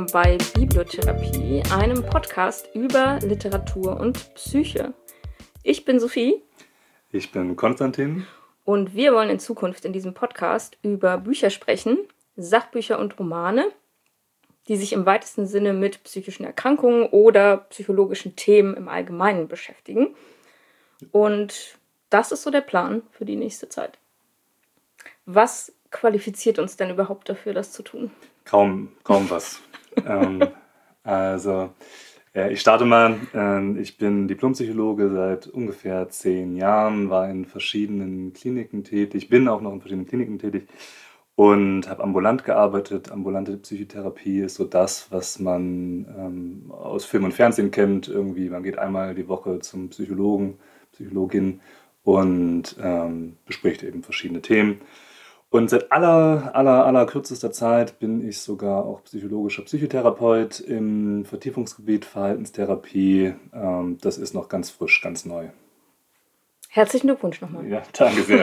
bei Bibliotherapie, einem Podcast über Literatur und Psyche. Ich bin Sophie. Ich bin Konstantin. Und wir wollen in Zukunft in diesem Podcast über Bücher sprechen, Sachbücher und Romane, die sich im weitesten Sinne mit psychischen Erkrankungen oder psychologischen Themen im Allgemeinen beschäftigen. Und das ist so der Plan für die nächste Zeit. Was qualifiziert uns denn überhaupt dafür, das zu tun? Kaum was. Ich starte mal. Ich bin Diplompsychologe seit ungefähr 10 Jahren, war in verschiedenen Kliniken tätig, bin auch noch in verschiedenen Kliniken tätig und habe ambulant gearbeitet. Ambulante Psychotherapie ist so das, was man aus Film und Fernsehen kennt. Irgendwie, man geht einmal die Woche zum Psychologen, Psychologin und bespricht eben verschiedene Themen. Und seit aller kürzester Zeit bin ich sogar auch psychologischer Psychotherapeut im Vertiefungsgebiet Verhaltenstherapie. Das ist noch ganz frisch, ganz neu. Herzlichen Glückwunsch nochmal. Ja, danke sehr.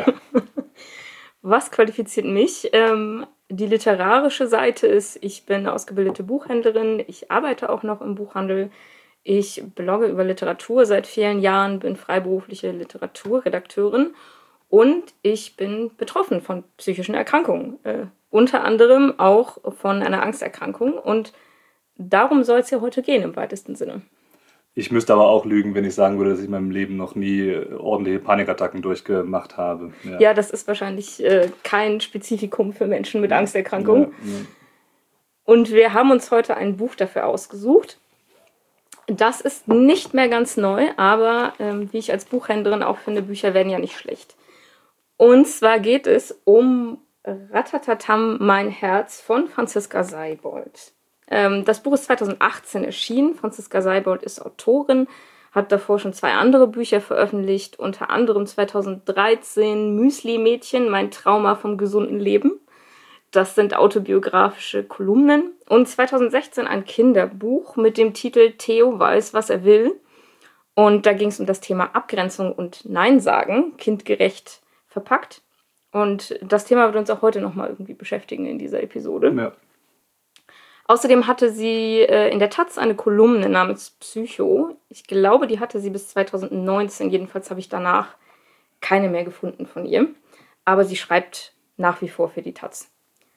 Was qualifiziert mich? Die literarische Seite ist, ich bin ausgebildete Buchhändlerin, ich arbeite auch noch im Buchhandel. Ich blogge über Literatur seit vielen Jahren, bin freiberufliche Literaturredakteurin. Und ich bin betroffen von psychischen Erkrankungen, unter anderem auch von einer Angsterkrankung. Und darum soll es ja heute gehen im weitesten Sinne. Ich müsste aber auch lügen, wenn ich sagen würde, dass ich in meinem Leben noch nie ordentliche Panikattacken durchgemacht habe. Ja, das ist wahrscheinlich kein Spezifikum für Menschen mit Angsterkrankungen. Ja. Und wir haben uns heute ein Buch dafür ausgesucht. Das ist nicht mehr ganz neu, aber wie ich als Buchhändlerin auch finde, Bücher werden ja nicht schlecht. Und zwar geht es um Ratatatam, mein Herz von Franziska Seibold. Das Buch ist 2018 erschienen. Franziska Seibold ist Autorin, hat davor schon 2 andere Bücher veröffentlicht, unter anderem 2013 Müsli-Mädchen, mein Trauma vom gesunden Leben. Das sind autobiografische Kolumnen. Und 2016 ein Kinderbuch mit dem Titel Theo weiß, was er will. Und da ging es um das Thema Abgrenzung und Nein sagen, kindgerecht verpackt. Und das Thema wird uns auch heute nochmal irgendwie beschäftigen in dieser Episode. Ja. Außerdem hatte sie in der Taz eine Kolumne namens Psycho. Ich glaube, die hatte sie bis 2019. Jedenfalls habe ich danach keine mehr gefunden von ihr. Aber sie schreibt nach wie vor für die Taz.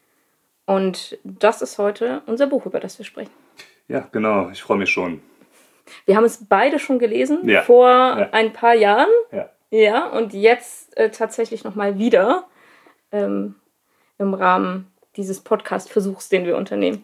Und das ist heute unser Buch, über das wir sprechen. Ja, genau. Ich freue mich schon. Wir haben es beide schon gelesen, vor ein paar Jahren. Ja, und jetzt tatsächlich nochmal wieder im Rahmen dieses Podcast-Versuchs, den wir unternehmen.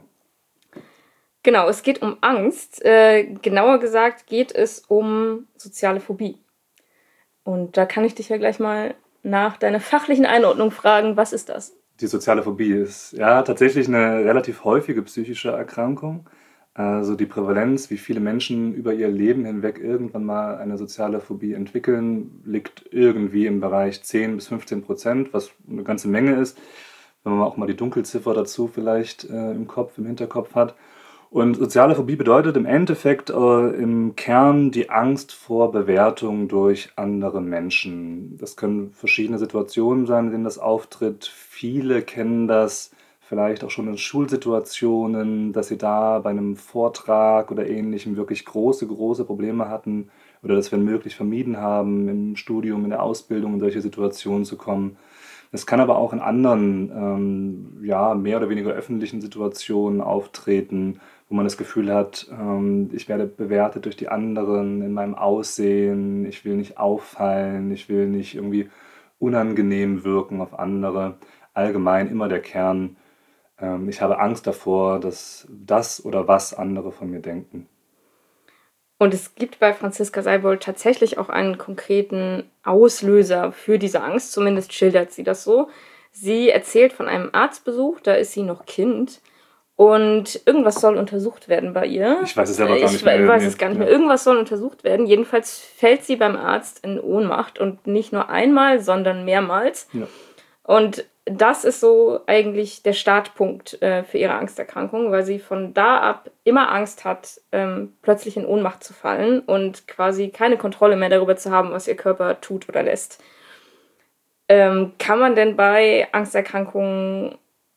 Genau, es geht um Angst. Genauer gesagt geht es um soziale Phobie. Und da kann ich dich ja gleich mal nach deiner fachlichen Einordnung fragen, was ist das? Die soziale Phobie ist ja tatsächlich eine relativ häufige psychische Erkrankung. Also die Prävalenz, wie viele Menschen über ihr Leben hinweg irgendwann mal eine soziale Phobie entwickeln, liegt irgendwie im Bereich 10-15%, was eine ganze Menge ist, wenn man auch mal die Dunkelziffer dazu vielleicht im Hinterkopf hat. Und soziale Phobie bedeutet im Endeffekt im Kern die Angst vor Bewertung durch andere Menschen. Das können verschiedene Situationen sein, in denen das auftritt. Viele kennen das vielleicht auch schon in Schulsituationen, dass sie da bei einem Vortrag oder Ähnlichem wirklich große Probleme hatten oder das, wenn möglich, vermieden haben, im Studium, in der Ausbildung in solche Situationen zu kommen. Es kann aber auch in anderen, mehr oder weniger öffentlichen Situationen auftreten, wo man das Gefühl hat, ich werde bewertet durch die anderen in meinem Aussehen, ich will nicht auffallen, ich will nicht irgendwie unangenehm wirken auf andere. Allgemein immer der Kern, ich habe Angst davor, dass das oder was andere von mir denken. Und es gibt bei Franziska Seibold tatsächlich auch einen konkreten Auslöser für diese Angst, zumindest schildert sie das so. Sie erzählt von einem Arztbesuch, da ist sie noch Kind und irgendwas soll untersucht werden bei ihr. Ich weiß es selber gar nicht mehr. Ich weiß es gar nicht mehr. Irgendwas soll untersucht werden. Jedenfalls fällt sie beim Arzt in Ohnmacht und nicht nur einmal, sondern mehrmals. Ja. Und das ist so eigentlich der Startpunkt für ihre Angsterkrankung, weil sie von da ab immer Angst hat, plötzlich in Ohnmacht zu fallen und quasi keine Kontrolle mehr darüber zu haben, was ihr Körper tut oder lässt. Kann man denn bei Angsterkrankungen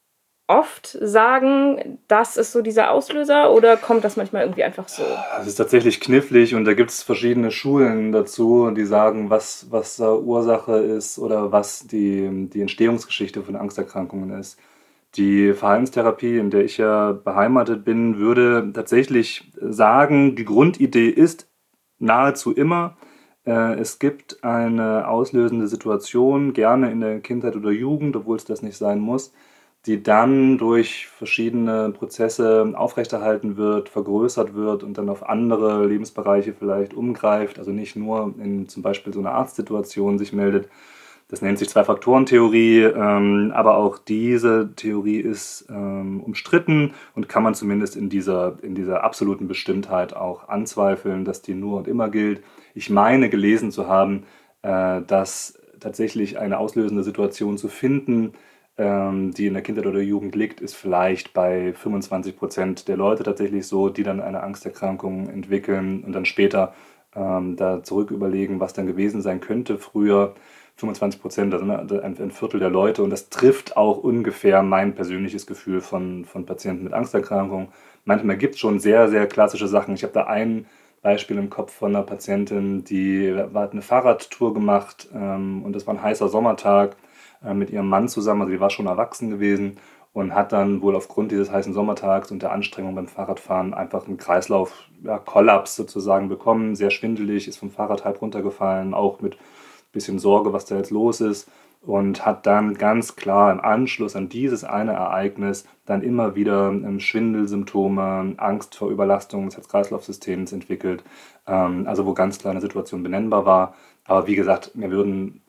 oft sagen, das ist so dieser Auslöser, oder kommt das manchmal irgendwie einfach so? Es ist tatsächlich knifflig und da gibt es verschiedene Schulen dazu, die sagen, was da Ursache ist oder was die Entstehungsgeschichte von Angsterkrankungen ist. Die Verhaltenstherapie, in der ich ja beheimatet bin, würde tatsächlich sagen, die Grundidee ist nahezu immer, es gibt eine auslösende Situation, gerne in der Kindheit oder Jugend, obwohl es das nicht sein muss, die dann durch verschiedene Prozesse aufrechterhalten wird, vergrößert wird und dann auf andere Lebensbereiche vielleicht umgreift, also nicht nur in zum Beispiel so einer Arztsituation sich meldet. Das nennt sich Zwei-Faktoren-Theorie, aber auch diese Theorie ist umstritten und kann man zumindest in dieser absoluten Bestimmtheit auch anzweifeln, dass die nur und immer gilt. Ich meine gelesen zu haben, dass tatsächlich eine auslösende Situation zu finden, die in der Kindheit oder Jugend liegt, ist vielleicht bei 25% der Leute tatsächlich so, die dann eine Angsterkrankung entwickeln und dann später da zurück überlegen, was dann gewesen sein könnte früher. 25%, also ein Viertel der Leute, und das trifft auch ungefähr mein persönliches Gefühl von Patienten mit Angsterkrankungen. Manchmal gibt es schon sehr, sehr klassische Sachen. Ich habe da ein Beispiel im Kopf von einer Patientin, die hat eine Fahrradtour gemacht und das war ein heißer Sommertag mit ihrem Mann zusammen, also die war schon erwachsen gewesen und hat dann wohl aufgrund dieses heißen Sommertags und der Anstrengung beim Fahrradfahren einfach einen Kreislauf-Kollaps sozusagen bekommen, sehr schwindelig, ist vom Fahrrad halb runtergefallen, auch mit bisschen Sorge, was da jetzt los ist, und hat dann ganz klar im Anschluss an dieses eine Ereignis dann immer wieder Schwindelsymptome, Angst vor Überlastung des Herz-Kreislauf-Systems entwickelt, also wo ganz klar eine Situation benennbar war. Aber wie gesagt, mir würden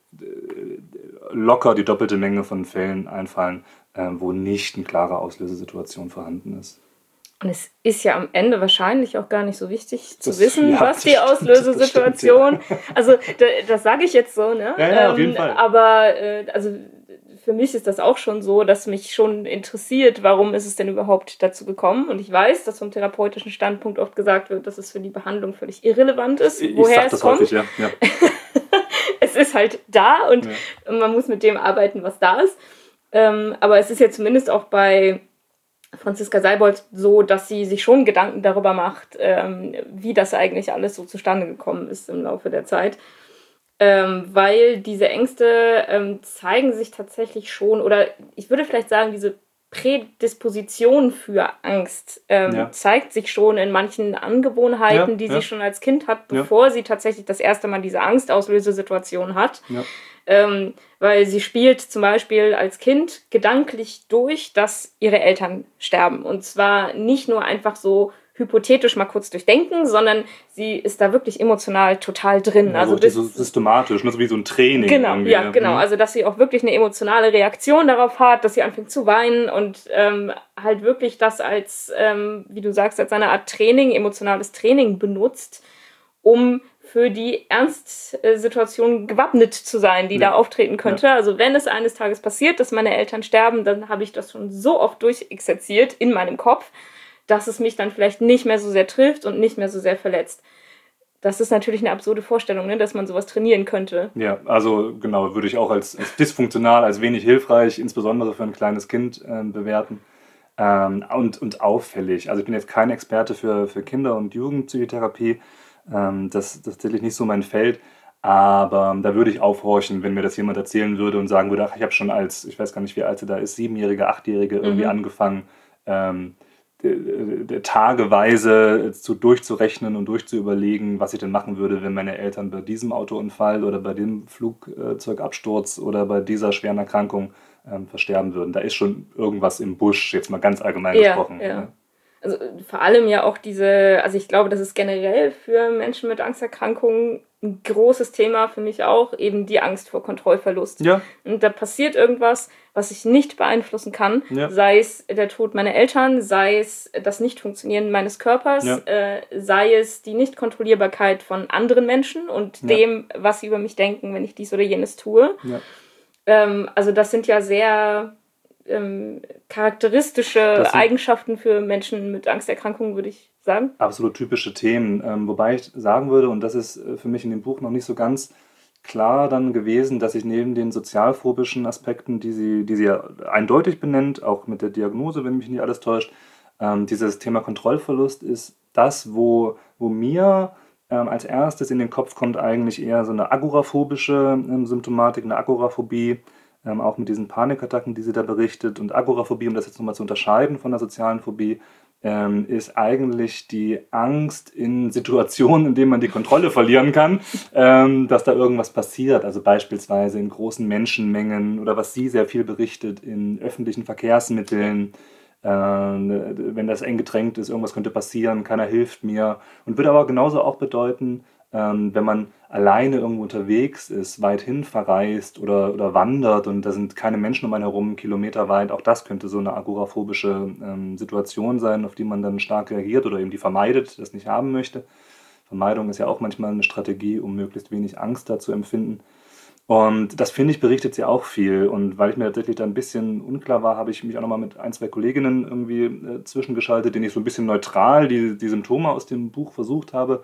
locker die doppelte Menge von Fällen einfallen, wo nicht eine klare Auslösesituation vorhanden ist. Und es ist ja am Ende wahrscheinlich auch gar nicht so wichtig zu wissen, was die Auslösesituation... Ja. Also das sage ich jetzt so, ne? Ja, auf jeden Fall. Aber also für mich ist das auch schon so, dass mich schon interessiert, warum ist es denn überhaupt dazu gekommen. Und ich weiß, dass vom therapeutischen Standpunkt oft gesagt wird, dass es für die Behandlung völlig irrelevant ist, woher es kommt. Ich sag das häufig, ja. Es ist halt da und man muss mit dem arbeiten, was da ist. Aber es ist ja zumindest auch bei Franziska Seibold so, dass sie sich schon Gedanken darüber macht, wie das eigentlich alles so zustande gekommen ist im Laufe der Zeit. Weil diese Ängste zeigen sich tatsächlich schon, oder ich würde vielleicht sagen, diese Prädisposition für Angst zeigt sich schon in manchen Angewohnheiten, die sie schon als Kind hat, bevor sie tatsächlich das erste Mal diese Angstauslösesituation hat. Ja. Weil sie spielt zum Beispiel als Kind gedanklich durch, dass ihre Eltern sterben. Und zwar nicht nur einfach so hypothetisch mal kurz durchdenken, sondern sie ist da wirklich emotional total drin. Ja, also so systematisch, so wie so ein Training. Genau, ja, genau. Also dass sie auch wirklich eine emotionale Reaktion darauf hat, dass sie anfängt zu weinen und halt wirklich das als, wie du sagst, als eine Art Training, emotionales Training benutzt, um für die Ernstsituation gewappnet zu sein, die da auftreten könnte. Ja. Also wenn es eines Tages passiert, dass meine Eltern sterben, dann habe ich das schon so oft durchexerziert in meinem Kopf, dass es mich dann vielleicht nicht mehr so sehr trifft und nicht mehr so sehr verletzt. Das ist natürlich eine absurde Vorstellung, ne, dass man sowas trainieren könnte. Ja, also genau, würde ich auch als dysfunktional, als wenig hilfreich, insbesondere für ein kleines Kind bewerten. Und auffällig. Also ich bin jetzt kein Experte für Kinder- und Jugendpsychotherapie. Das ist tatsächlich nicht so mein Feld, aber da würde ich aufhorchen, wenn mir das jemand erzählen würde und sagen würde, ach, ich habe schon als, ich weiß gar nicht, wie alt sie da ist, 7-Jährige, 8-Jährige irgendwie angefangen, tageweise durchzurechnen und durchzuüberlegen, was ich denn machen würde, wenn meine Eltern bei diesem Autounfall oder bei dem Flugzeugabsturz oder bei dieser schweren Erkrankung versterben würden. Da ist schon irgendwas im Busch, jetzt mal ganz allgemein gesprochen. Ja. Ne? Also vor allem ja auch also ich glaube, das ist generell für Menschen mit Angsterkrankungen ein großes Thema, für mich auch, eben die Angst vor Kontrollverlust. Ja. Und da passiert irgendwas, was ich nicht beeinflussen kann, sei es der Tod meiner Eltern, sei es das Nicht-Funktionieren meines Körpers, sei es die Nichtkontrollierbarkeit von anderen Menschen und dem, was sie über mich denken, wenn ich dies oder jenes tue. Ja. Also das sind ja sehr charakteristische Eigenschaften für Menschen mit Angsterkrankungen, würde ich sagen. Absolut typische Themen. Wobei ich sagen würde, und das ist für mich in dem Buch noch nicht so ganz klar dann gewesen, dass ich neben den sozialphobischen Aspekten, die sie ja eindeutig benennt, auch mit der Diagnose, wenn mich nicht alles täuscht, dieses Thema Kontrollverlust ist das, wo mir als erstes in den Kopf kommt eigentlich eher so eine agoraphobische Symptomatik, eine Agoraphobie, auch mit diesen Panikattacken, die sie da berichtet. Und Agoraphobie, um das jetzt nochmal zu unterscheiden von der sozialen Phobie, ist eigentlich die Angst in Situationen, in denen man die Kontrolle verlieren kann, dass da irgendwas passiert. Also beispielsweise in großen Menschenmengen oder was sie sehr viel berichtet, in öffentlichen Verkehrsmitteln. Wenn das eng gedrängt ist, irgendwas könnte passieren, keiner hilft mir. Und würde aber genauso auch bedeuten, wenn man alleine irgendwo unterwegs ist, weithin verreist oder wandert und da sind keine Menschen um einen herum, kilometerweit, auch das könnte so eine agoraphobische Situation sein, auf die man dann stark reagiert oder eben die vermeidet, das nicht haben möchte. Vermeidung ist ja auch manchmal eine Strategie, um möglichst wenig Angst da zu empfinden. Und das, finde ich, berichtet sie auch viel. Und weil ich mir tatsächlich da ein bisschen unklar war, habe ich mich auch nochmal mit ein, zwei Kolleginnen irgendwie zwischengeschaltet, denen ich so ein bisschen neutral die Symptome aus dem Buch versucht habe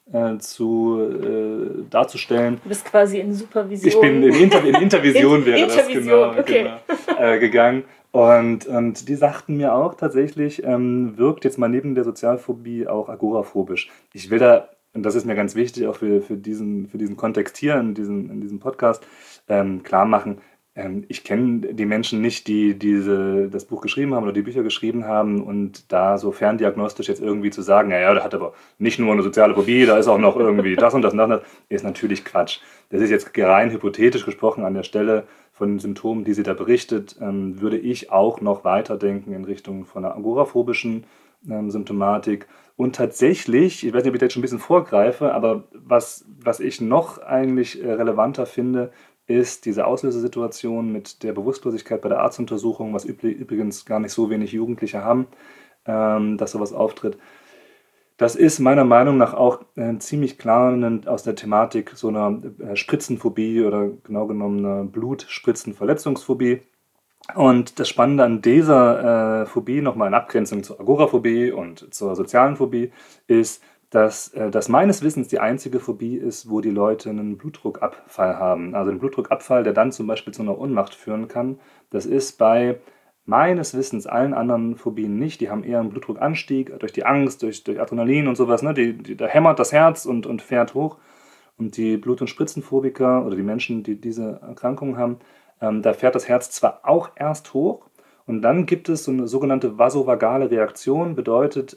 darzustellen. Du bist quasi in Supervision. Ich bin in Intervision wäre Intervision, das genau gegangen. Und die sagten mir auch tatsächlich, wirkt jetzt mal neben der Sozialphobie auch agoraphobisch. Ich will da, und das ist mir ganz wichtig, auch für diesen Kontext hier in diesem Podcast, klar machen, ich kenne die Menschen nicht, die das Buch geschrieben haben oder die Bücher geschrieben haben und da so ferndiagnostisch jetzt irgendwie zu sagen, naja, der hat aber nicht nur eine soziale Phobie, da ist auch noch irgendwie das und das und das, ist natürlich Quatsch. Das ist jetzt rein hypothetisch gesprochen an der Stelle von den Symptomen, die sie da berichtet, würde ich auch noch weiterdenken in Richtung von einer agoraphobischen Symptomatik. Und tatsächlich, ich weiß nicht, ob ich da jetzt schon ein bisschen vorgreife, aber was ich noch eigentlich relevanter finde, ist diese Auslösesituation mit der Bewusstlosigkeit bei der Arztuntersuchung, was übrigens gar nicht so wenig Jugendliche haben, dass sowas auftritt. Das ist meiner Meinung nach auch ziemlich klar aus der Thematik so einer Spritzenphobie oder genau genommen einer Blutspritzenverletzungsphobie. Und das Spannende an dieser Phobie, nochmal in Abgrenzung zur Agoraphobie und zur sozialen Phobie, ist, dass das meines Wissens die einzige Phobie ist, wo die Leute einen Blutdruckabfall haben. Also einen Blutdruckabfall, der dann zum Beispiel zu einer Ohnmacht führen kann. Das ist bei meines Wissens allen anderen Phobien nicht. Die haben eher einen Blutdruckanstieg durch die Angst, durch Adrenalin und sowas. Ne? Da hämmert das Herz und fährt hoch. Und die Blut- und Spritzenphobiker oder die Menschen, die diese Erkrankung haben, da fährt das Herz zwar auch erst hoch, und dann gibt es so eine sogenannte vasovagale Reaktion, bedeutet,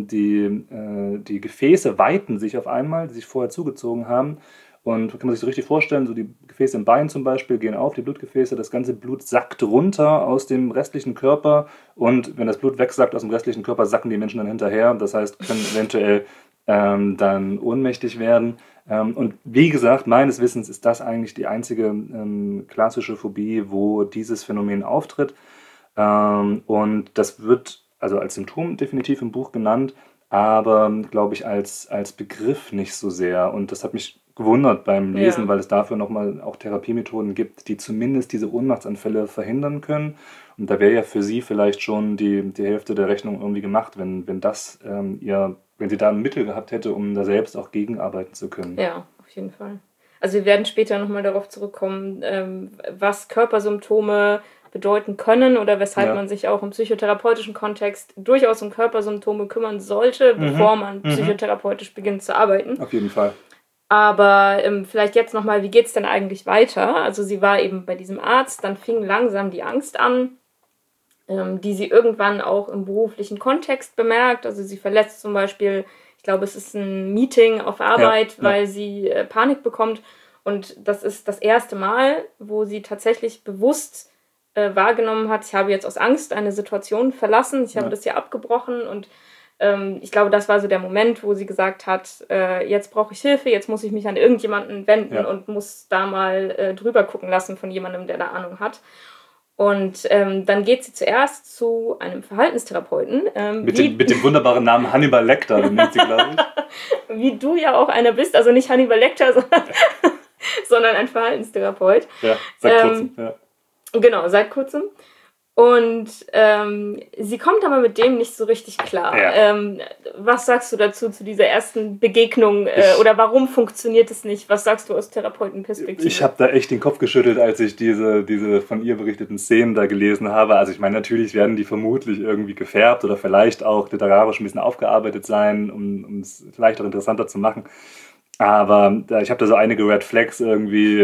die Gefäße weiten sich auf einmal, die sich vorher zugezogen haben. Und kann man sich so richtig vorstellen, so die Gefäße im Bein zum Beispiel gehen auf, die Blutgefäße, das ganze Blut sackt runter aus dem restlichen Körper. Und wenn das Blut wegsackt aus dem restlichen Körper, sacken die Menschen dann hinterher. Das heißt, können eventuell dann ohnmächtig werden. Und wie gesagt, meines Wissens ist das eigentlich die einzige klassische Phobie, wo dieses Phänomen auftritt. Und das wird also als Symptom definitiv im Buch genannt, aber glaube ich als Begriff nicht so sehr. Und das hat mich gewundert beim Lesen, weil es dafür nochmal auch Therapiemethoden gibt, die zumindest diese Ohnmachtsanfälle verhindern können. Und da wäre ja für Sie vielleicht schon die Hälfte der Rechnung irgendwie gemacht, wenn sie da ein Mittel gehabt hätte, um da selbst auch gegenarbeiten zu können. Ja, auf jeden Fall. Also wir werden später nochmal darauf zurückkommen, was Körpersymptome bedeuten können oder weshalb man sich auch im psychotherapeutischen Kontext durchaus um Körpersymptome kümmern sollte, bevor man psychotherapeutisch beginnt zu arbeiten. Auf jeden Fall. Aber vielleicht jetzt nochmal, wie geht es denn eigentlich weiter? Also sie war eben bei diesem Arzt, dann fing langsam die Angst an, die sie irgendwann auch im beruflichen Kontext bemerkt. Also sie verlässt zum Beispiel, ich glaube, es ist ein Meeting auf Arbeit, weil sie Panik bekommt. Und das ist das erste Mal, wo sie tatsächlich bewusst wahrgenommen hat, ich habe jetzt aus Angst eine Situation verlassen, ich habe das hier abgebrochen und ich glaube, das war so der Moment, wo sie gesagt hat, jetzt brauche ich Hilfe, jetzt muss ich mich an irgendjemanden wenden und muss da mal drüber gucken lassen von jemandem, der da Ahnung hat. Und dann geht sie zuerst zu einem Verhaltenstherapeuten. Mit dem wunderbaren Namen Hannibal Lecter, den nennt sie, glaube ich. Wie du ja auch einer bist, also nicht Hannibal Lecter, sondern ein Verhaltenstherapeut. Ja, seit kurzem, Genau, seit kurzem. Und sie kommt aber mit dem nicht so richtig klar. Ja. Was sagst du dazu, zu dieser ersten Begegnung? Oder warum funktioniert es nicht? Was sagst du aus Therapeutenperspektive? Ich habe da echt den Kopf geschüttelt, als ich diese von ihr berichteten Szenen da gelesen habe. Also ich meine, natürlich werden die vermutlich irgendwie gefärbt oder vielleicht auch literarisch ein bisschen aufgearbeitet sein, um es vielleicht auch interessanter zu machen. Aber ich habe da so einige Red Flags irgendwie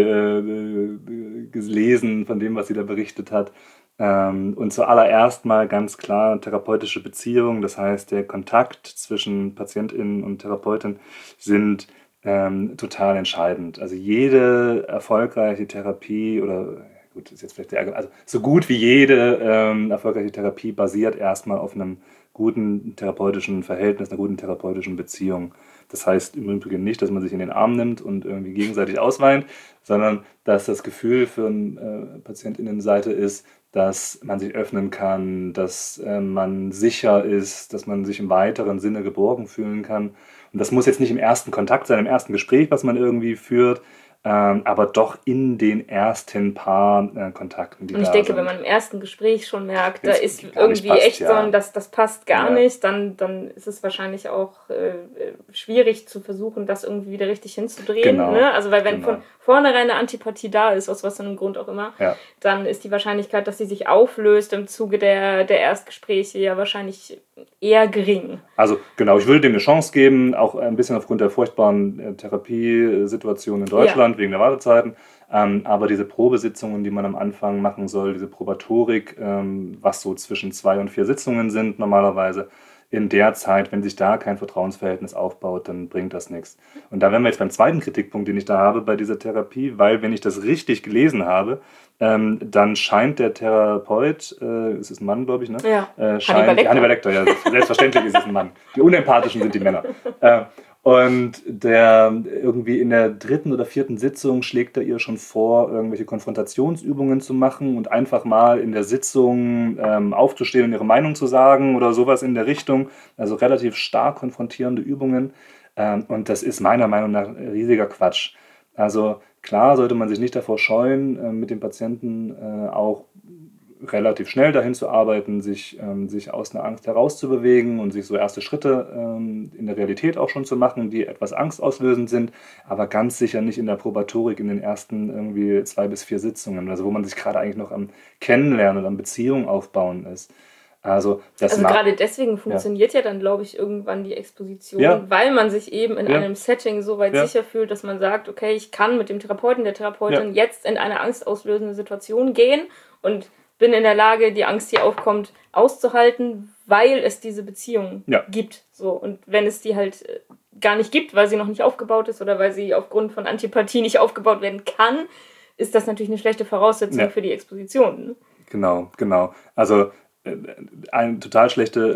gelesen von dem, was sie da berichtet hat. Und zuallererst mal ganz klar therapeutische Beziehungen, das heißt der Kontakt zwischen PatientInnen und Therapeutin sind total entscheidend. Also jede erfolgreiche Therapie oder gut, ist jetzt vielleicht also so gut wie jede erfolgreiche Therapie basiert erstmal auf einem guten therapeutischen Verhältnis, einer guten therapeutischen Beziehung. Das heißt im Übrigen nicht, dass man sich in den Arm nimmt und irgendwie gegenseitig ausweint, sondern dass das Gefühl für eine PatientInnenseite ist, dass man sich öffnen kann, dass man sicher ist, dass man sich im weiteren Sinne geborgen fühlen kann. Und das muss jetzt nicht im ersten Kontakt sein, im ersten Gespräch, was man irgendwie führt, aber doch in den ersten paar Kontakten, die da sind. Und ich denke, wenn man im ersten Gespräch schon merkt, da ist irgendwie passt, echt so ein, das passt gar nicht, dann ist es wahrscheinlich auch schwierig zu versuchen, das irgendwie wieder richtig hinzudrehen. Genau. Ne? Also weil wenn von vornherein eine Antipathie da ist, aus was für einem Grund auch immer, dann ist die Wahrscheinlichkeit, dass sie sich auflöst im Zuge der Erstgespräche ja wahrscheinlich eher gering. Also genau, ich würde dem eine Chance geben, auch ein bisschen aufgrund der furchtbaren Therapiesituation in Deutschland, wegen der Wartezeiten. Aber diese Probesitzungen, die man am Anfang machen soll, diese Probatorik, was so zwischen 2 und 4 Sitzungen sind normalerweise, in der Zeit, wenn sich da kein Vertrauensverhältnis aufbaut, dann bringt das nichts. Und da wären wir jetzt beim zweiten Kritikpunkt, den ich da habe bei dieser Therapie, weil wenn ich das richtig gelesen habe, dann scheint der Therapeut, es ist ein Mann, glaube ich, ne? Ja, Hannibal Lecter, ja, selbstverständlich ist es ein Mann. Die Unempathischen sind die Männer. Und der irgendwie in der 3. oder 4. Sitzung schlägt er ihr schon vor, irgendwelche Konfrontationsübungen zu machen und einfach mal in der Sitzung aufzustehen und ihre Meinung zu sagen oder sowas in der Richtung. Also relativ stark konfrontierende Übungen. Und das ist meiner Meinung nach riesiger Quatsch. Also klar sollte man sich nicht davor scheuen, mit dem Patienten auch relativ schnell dahin zu arbeiten, sich aus einer Angst herauszubewegen und sich so erste Schritte in der Realität auch schon zu machen, die etwas angstauslösend sind, aber ganz sicher nicht in der Probatorik in den ersten irgendwie 2 bis 4 Sitzungen, also wo man sich gerade eigentlich noch am Kennenlernen und am Beziehung aufbauen ist. Also gerade deswegen funktioniert ja dann, glaube ich, irgendwann die Exposition, weil man sich eben in einem Setting so weit sicher fühlt, dass man sagt, okay, ich kann mit dem Therapeuten, der Therapeutin jetzt in eine angstauslösende Situation gehen und bin in der Lage, die Angst, die aufkommt, auszuhalten, weil es diese Beziehung gibt. So. Und wenn es die halt gar nicht gibt, weil sie noch nicht aufgebaut ist oder weil sie aufgrund von Antipathie nicht aufgebaut werden kann, ist das natürlich eine schlechte Voraussetzung für die Exposition. Genau. Also eine total schlechte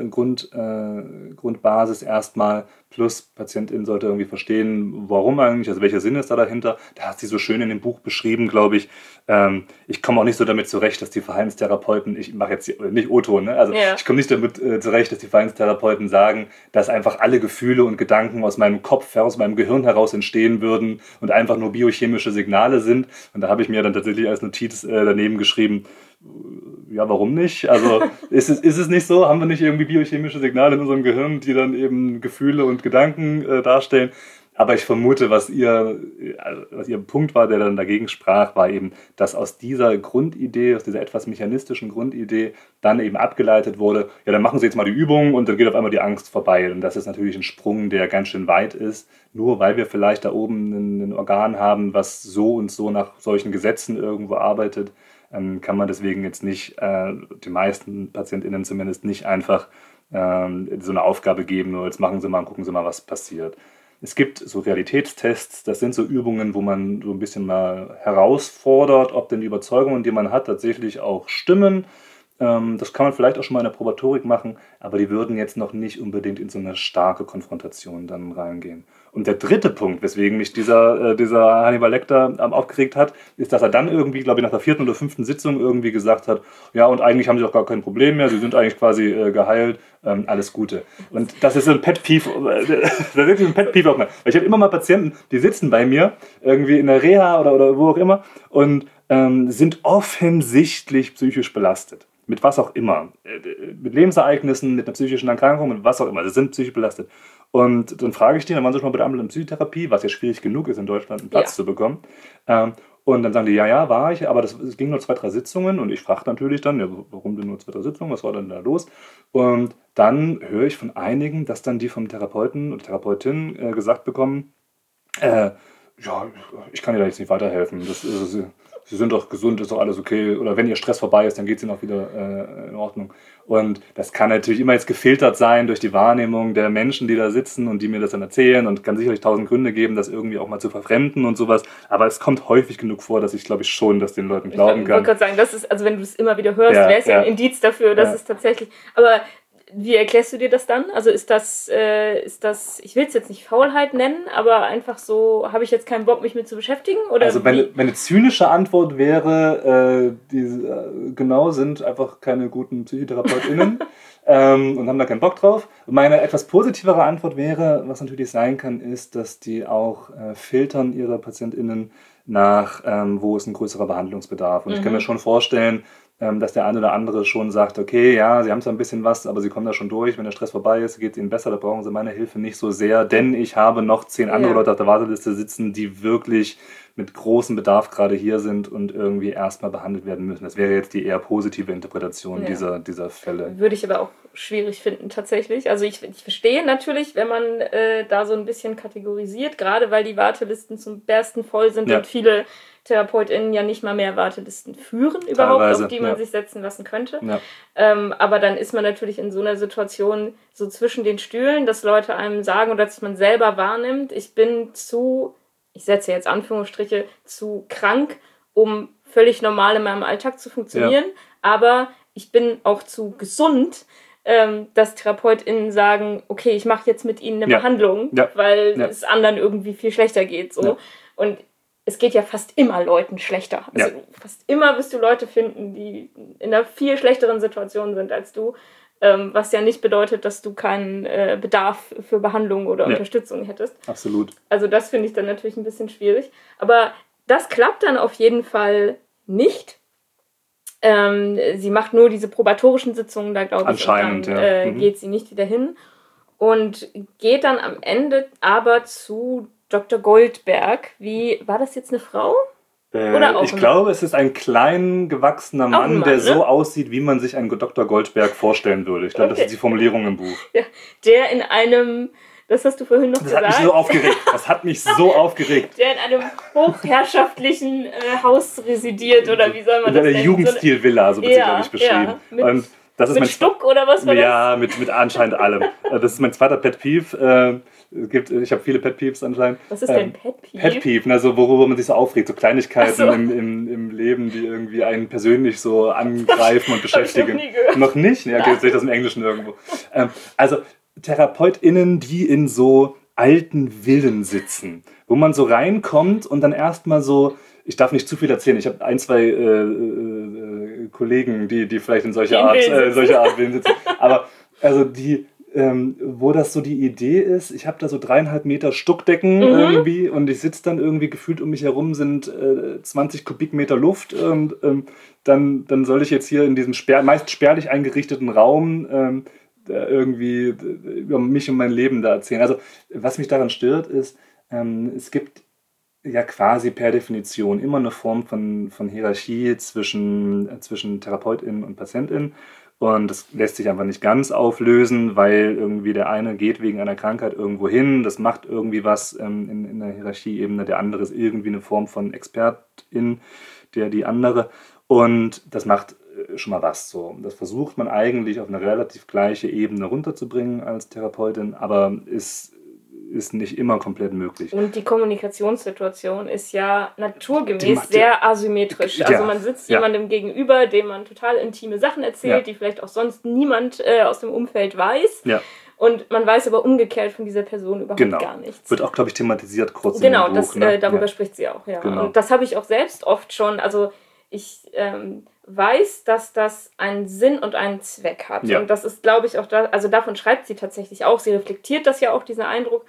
Grundbasis erstmal, plus Patientin sollte irgendwie verstehen, warum eigentlich, also welcher Sinn ist da dahinter. Da hat sie so schön in dem Buch beschrieben, glaube ich. Ich komme auch nicht so damit zurecht, dass die Verhaltenstherapeuten, ich mache jetzt nicht O-Ton, ne? Also ich komme nicht damit zurecht, dass die Verhaltenstherapeuten sagen, dass einfach alle Gefühle und Gedanken aus meinem Kopf, aus meinem Gehirn heraus entstehen würden und einfach nur biochemische Signale sind. Und da habe ich mir dann tatsächlich als Notiz daneben geschrieben, ja, warum nicht? Also ist es nicht so? Haben wir nicht irgendwie biochemische Signale in unserem Gehirn, die dann eben Gefühle und Gedanken darstellen? Aber ich vermute, was ihr Punkt war, der dann dagegen sprach, war eben, dass aus dieser Grundidee, aus dieser etwas mechanistischen Grundidee dann eben abgeleitet wurde, ja, dann machen Sie jetzt mal die Übung und dann geht auf einmal die Angst vorbei. Und das ist natürlich ein Sprung, der ganz schön weit ist, nur weil wir vielleicht da oben ein Organ haben, was so und so nach solchen Gesetzen irgendwo arbeitet, kann man deswegen jetzt nicht, den meisten PatientInnen zumindest nicht einfach so eine Aufgabe geben, nur jetzt machen Sie mal und gucken Sie mal, was passiert. Es gibt so Realitätstests, das sind so Übungen, wo man so ein bisschen mal herausfordert, ob denn die Überzeugungen, die man hat, tatsächlich auch stimmen. Das kann man vielleicht auch schon mal in der Probatorik machen, aber die würden jetzt noch nicht unbedingt in so eine starke Konfrontation dann reingehen. Und der dritte Punkt, weswegen mich dieser Hannibal Lecter aufgeregt hat, ist, dass er dann irgendwie, glaube ich, nach der 4. oder 5. Sitzung irgendwie gesagt hat, ja, und eigentlich haben sie auch gar kein Problem mehr, sie sind eigentlich quasi geheilt, alles Gute. Und das ist so ein Pet-Peeve, wirklich ein Pet-Peeve auch mal. Weil ich habe immer mal Patienten, die sitzen bei mir, irgendwie in der Reha oder wo auch immer, und sind offensichtlich psychisch belastet. mit was auch immer, mit Lebensereignissen, mit einer psychischen Erkrankung, mit was auch immer, sie sind psychisch belastet. Und dann frage ich die, dann waren sie schon mal bei der ambulanten Psychotherapie, was ja schwierig genug ist, in Deutschland einen Platz zu bekommen. Und dann sagen die, ja, war ich, aber es ging nur 2, 3 Sitzungen und ich frage natürlich dann, ja, warum denn nur 2, 3 Sitzungen, was war denn da los? Und dann höre ich von einigen, dass dann die vom Therapeuten oder Therapeutin gesagt bekommen, ja, ich kann dir da jetzt nicht weiterhelfen, Sie sind doch gesund, ist doch alles okay. Oder wenn Ihr Stress vorbei ist, dann geht es Ihnen auch wieder in Ordnung. Und das kann natürlich immer jetzt gefiltert sein durch die Wahrnehmung der Menschen, die da sitzen und die mir das dann erzählen. Und kann sicherlich 1000 Gründe geben, das irgendwie auch mal zu verfremden und sowas. Aber es kommt häufig genug vor, dass ich, glaube ich, schon das den Leuten glauben kann. Ich wollte gerade sagen, das ist, also wenn du es immer wieder hörst, wäre es ja ein Indiz dafür, dass es tatsächlich... Aber wie erklärst du dir das dann? Also ist das, ich will es jetzt nicht Faulheit nennen, aber einfach so, habe ich jetzt keinen Bock, mich mit zu beschäftigen? Oder also wenn eine zynische Antwort wäre, genau, sind einfach keine guten PsychotherapeutInnen und haben da keinen Bock drauf. Meine etwas positivere Antwort wäre, was natürlich sein kann, ist, dass die auch filtern ihre PatientInnen nach, wo ist ein größerer Behandlungsbedarf. Und ich kann mir schon vorstellen, dass der eine oder andere schon sagt, okay, ja, sie haben zwar ein bisschen was, aber sie kommen da schon durch, wenn der Stress vorbei ist, geht es ihnen besser, da brauchen sie meine Hilfe nicht so sehr, denn ich habe noch 10 andere Leute auf der Warteliste sitzen, die wirklich mit großem Bedarf gerade hier sind und irgendwie erstmal behandelt werden müssen. Das wäre jetzt die eher positive Interpretation dieser Fälle. Würde ich aber auch schwierig finden tatsächlich. Also ich verstehe natürlich, wenn man da so ein bisschen kategorisiert, gerade weil die Wartelisten zum Bersten voll sind und viele TherapeutInnen ja nicht mal mehr Wartelisten führen überhaupt, teilweise, auf die man sich setzen lassen könnte. Ja. Aber dann ist man natürlich in so einer Situation so zwischen den Stühlen, dass Leute einem sagen oder dass man selber wahrnimmt, ich bin ich setze jetzt Anführungsstriche, zu krank, um völlig normal in meinem Alltag zu funktionieren, aber ich bin auch zu gesund, dass TherapeutInnen sagen, okay, ich mache jetzt mit ihnen eine Behandlung, weil es anderen irgendwie viel schlechter geht. So. Ja. Und es geht ja fast immer Leuten schlechter. Also fast immer wirst du Leute finden, die in einer viel schlechteren Situation sind als du, was ja nicht bedeutet, dass du keinen Bedarf für Behandlung oder Unterstützung hättest. Absolut. Also das finde ich dann natürlich ein bisschen schwierig. Aber das klappt dann auf jeden Fall nicht. Sie macht nur diese probatorischen Sitzungen, da glaube ich, und dann geht sie nicht wieder hin. Und geht dann am Ende aber zu Dr. Goldberg. War das jetzt eine Frau? Oder auch ich glaube, es ist ein klein gewachsener Mann, der so aussieht, wie man sich einen Dr. Goldberg vorstellen würde. Ich glaube, das ist die Formulierung im Buch. Ja, der in einem, das hast du vorhin noch gesagt. Das hat mich so aufgeregt. Das hat mich so aufgeregt. Der in einem hochherrschaftlichen Haus residiert, oder wie soll man das nennen? Eine Jugendstil-Villa, so wird sie, glaube ich, beschrieben. Ja, und das ist mit Stuck oder was war das? Ja, mit anscheinend allem. Das ist mein zweiter Pet Peeve. Ich habe viele Pet Peeves anscheinend. Was ist denn Pet Peeve? Pet Peeve, also worüber man sich so aufregt, so Kleinigkeiten im Leben, die irgendwie einen persönlich so angreifen und beschäftigen. Hab ich noch nie gehört. Noch nicht? Ja, okay, sehe ich das im Englischen irgendwo. Also TherapeutInnen, die in so alten Villen sitzen, wo man so reinkommt und dann erstmal so, ich darf nicht zu viel erzählen, ich habe 1, 2 Kollegen, die vielleicht in solcher Art Villen sitzen, aber also die wo das so die Idee ist, ich habe da so 3,5 Meter Stuckdecken irgendwie und ich sitze dann irgendwie gefühlt um mich herum sind 20 Kubikmeter Luft und dann soll ich jetzt hier in diesem meist spärlich eingerichteten Raum irgendwie über mich und mein Leben da erzählen. Also was mich daran stört ist, es gibt ja quasi per Definition immer eine Form von Hierarchie zwischen TherapeutInnen und PatientInnen. Und das lässt sich einfach nicht ganz auflösen, weil irgendwie der eine geht wegen einer Krankheit irgendwo hin, das macht irgendwie was in der Hierarchieebene, der andere ist irgendwie eine Form von Expertin, die andere. Und das macht schon mal was so. Das versucht man eigentlich auf eine relativ gleiche Ebene runterzubringen als Therapeutin, aber ist nicht immer komplett möglich. Und die Kommunikationssituation ist ja naturgemäß sehr asymmetrisch. Also man sitzt jemandem gegenüber, dem man total intime Sachen erzählt, die vielleicht auch sonst niemand aus dem Umfeld weiß. Ja. Und man weiß aber umgekehrt von dieser Person überhaupt gar nichts. Wird auch, glaube ich, thematisiert kurz in dem Buch. Genau, darüber spricht sie auch. Ja. Genau. Und das habe ich auch selbst oft schon. Also ich weiß, dass das einen Sinn und einen Zweck hat. Ja. Und das ist, glaube ich, auch also davon schreibt sie tatsächlich auch. Sie reflektiert das ja auch, diesen Eindruck.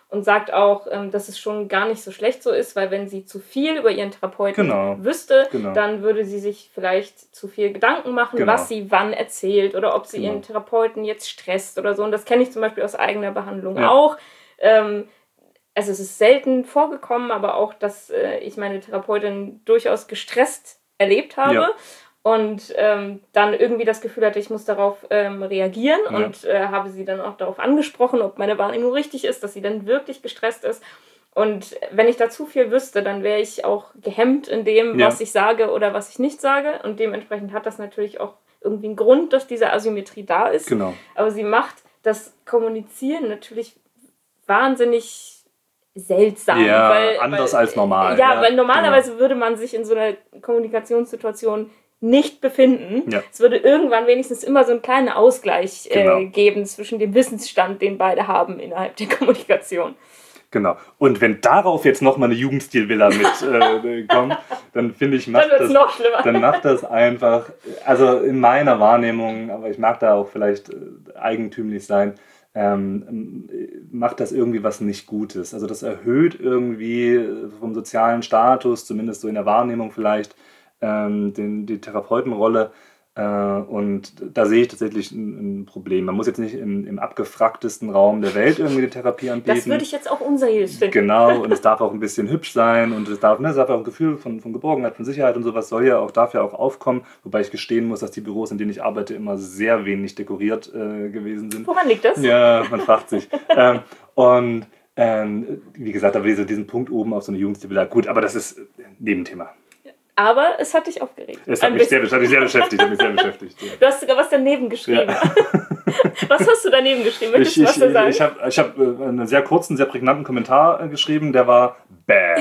und sagt auch, dass es schon gar nicht so schlecht so ist, weil wenn sie zu viel über ihren Therapeuten wüsste, dann würde sie sich vielleicht zu viel Gedanken machen, was sie wann erzählt oder ob sie ihren Therapeuten jetzt stresst oder so. Und das kenne ich zum Beispiel aus eigener Behandlung auch. Also es ist selten vorgekommen, aber auch, dass ich meine Therapeutin durchaus gestresst erlebt habe und dann irgendwie das Gefühl hatte, ich muss darauf reagieren und habe sie dann auch darauf angesprochen, ob meine Wahrnehmung richtig ist, dass sie dann wirklich gestresst ist. Und wenn ich da zu viel wüsste, dann wäre ich auch gehemmt in dem, was ich sage oder was ich nicht sage. Und dementsprechend hat das natürlich auch irgendwie einen Grund, dass diese Asymmetrie da ist. Genau. Aber sie macht das Kommunizieren natürlich wahnsinnig seltsam. Ja, weil, anders als normal. Ja, weil normalerweise würde man sich in so einer Kommunikationssituation nicht befinden. Ja. Es würde irgendwann wenigstens immer so einen kleinen Ausgleich geben zwischen dem Wissensstand, den beide haben innerhalb der Kommunikation. Genau. Und wenn darauf jetzt nochmal eine Jugendstil-Villa mit kommt, dann finde ich, dann macht das einfach, also in meiner Wahrnehmung, aber ich mag da auch vielleicht eigentümlich sein, macht das irgendwie was nicht Gutes. Also das erhöht irgendwie vom sozialen Status, zumindest so in der Wahrnehmung vielleicht, die Therapeutenrolle. Und da sehe ich tatsächlich ein Problem. Man muss jetzt nicht im abgefragtesten Raum der Welt irgendwie die Therapie anbieten. Das würde ich jetzt auch unseriös finden. Genau, und es darf auch ein bisschen hübsch sein und es darf auch ein Gefühl von Geborgenheit, von Sicherheit und sowas darf ja auch aufkommen. Wobei ich gestehen muss, dass die Büros, in denen ich arbeite, immer sehr wenig dekoriert gewesen sind. Woran liegt das? Ja, man fragt sich. Wie gesagt, aber diesen Punkt oben auf so eine Jugendstil, gut, aber das ist Nebenthema. Aber es hat dich aufgeregt. Es hat mich sehr beschäftigt. Du hast sogar was daneben geschrieben. Ja. Was hast du daneben geschrieben? Möchtest du was da sagen? Ich hab einen sehr kurzen, sehr prägnanten Kommentar geschrieben, der war bäh.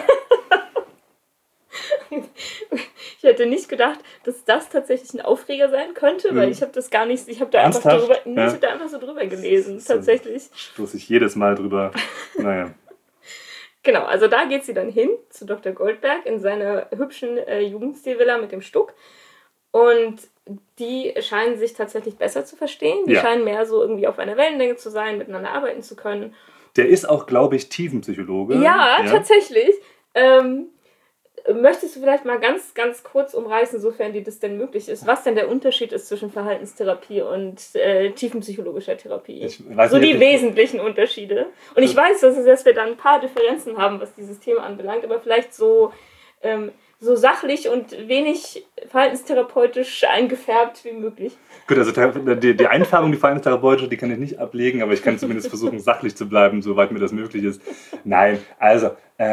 Ich hätte nicht gedacht, dass das tatsächlich ein Aufreger sein könnte, weil ich habe das gar nicht, ich habe da einfach so drüber gelesen, tatsächlich. Stoße ich jedes Mal drüber. Naja. Genau, also da geht sie dann hin zu Dr. Goldberg in seiner hübschen Jugendstilvilla mit dem Stuck. Und die scheinen sich tatsächlich besser zu verstehen. Die scheinen mehr so irgendwie auf einer Wellenlänge zu sein, miteinander arbeiten zu können. Der ist auch, glaube ich, Tiefenpsychologe. Ja, tatsächlich. Möchtest du vielleicht mal ganz, ganz kurz umreißen, sofern dir das denn möglich ist, was denn der Unterschied ist zwischen Verhaltenstherapie und tiefenpsychologischer Therapie? Die wesentlichen Unterschiede. Und ich weiß, dass wir da ein paar Differenzen haben, was dieses Thema anbelangt, aber vielleicht so sachlich und wenig verhaltenstherapeutisch eingefärbt wie möglich. Gut, also die Einfärbung, die verhaltenstherapeutische, die kann ich nicht ablegen, aber ich kann zumindest versuchen, sachlich zu bleiben, soweit mir das möglich ist. Nein, also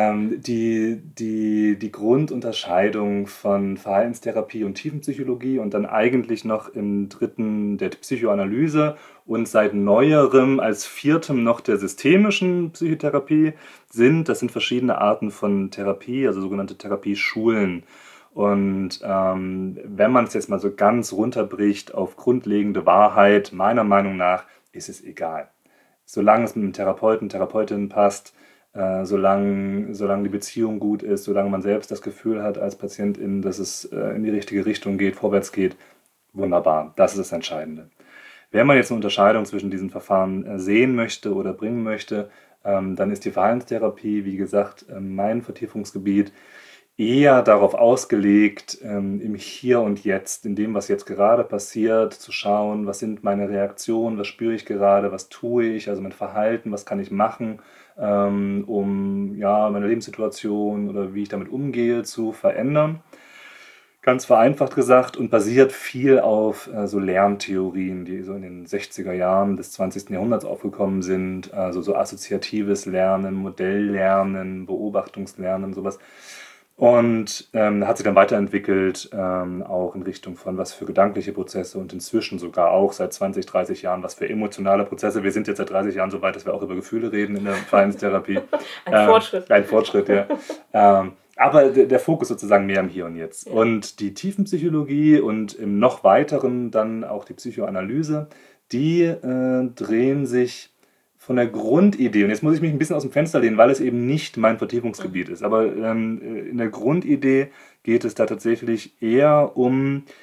die Grundunterscheidung von Verhaltenstherapie und Tiefenpsychologie und dann eigentlich noch im dritten der Psychoanalyse und seit neuerem als viertem noch der systemischen Psychotherapie das sind verschiedene Arten von Therapie, also sogenannte Therapieschulen. Und wenn man es jetzt mal so ganz runterbricht auf grundlegende Wahrheit, meiner Meinung nach ist es egal. Solange es mit dem Therapeuten, Therapeutin passt, solange die Beziehung gut ist, solange man selbst das Gefühl hat als Patientin, dass es in die richtige Richtung geht, vorwärts geht, wunderbar, das ist das Entscheidende. Wenn man jetzt eine Unterscheidung zwischen diesen Verfahren sehen möchte oder bringen möchte, dann ist die Verhaltenstherapie, wie gesagt, mein Vertiefungsgebiet, eher darauf ausgelegt, im Hier und Jetzt, in dem, was jetzt gerade passiert, zu schauen, was sind meine Reaktionen, was spüre ich gerade, was tue ich, also mein Verhalten, was kann ich machen, um meine Lebenssituation oder wie ich damit umgehe, zu verändern. Ganz vereinfacht gesagt und basiert viel auf so Lerntheorien, die so in den 60er Jahren des 20. Jahrhunderts aufgekommen sind, also so assoziatives Lernen, Modelllernen, Beobachtungslernen, sowas. Und hat sich dann weiterentwickelt, auch in Richtung von was für gedankliche Prozesse und inzwischen sogar auch seit 20, 30 Jahren was für emotionale Prozesse. Wir sind jetzt seit 30 Jahren so weit, dass wir auch über Gefühle reden in der Verhaltenstherapie. Ein Fortschritt. Ein Fortschritt, ja. Aber der Fokus sozusagen mehr im Hier und Jetzt. Ja. Und die Tiefenpsychologie und im noch weiteren dann auch die Psychoanalyse, die drehen sich von der Grundidee, und jetzt muss ich mich ein bisschen aus dem Fenster lehnen, weil es eben nicht mein Vertiefungsgebiet ist, aber in der Grundidee geht es da tatsächlich eher um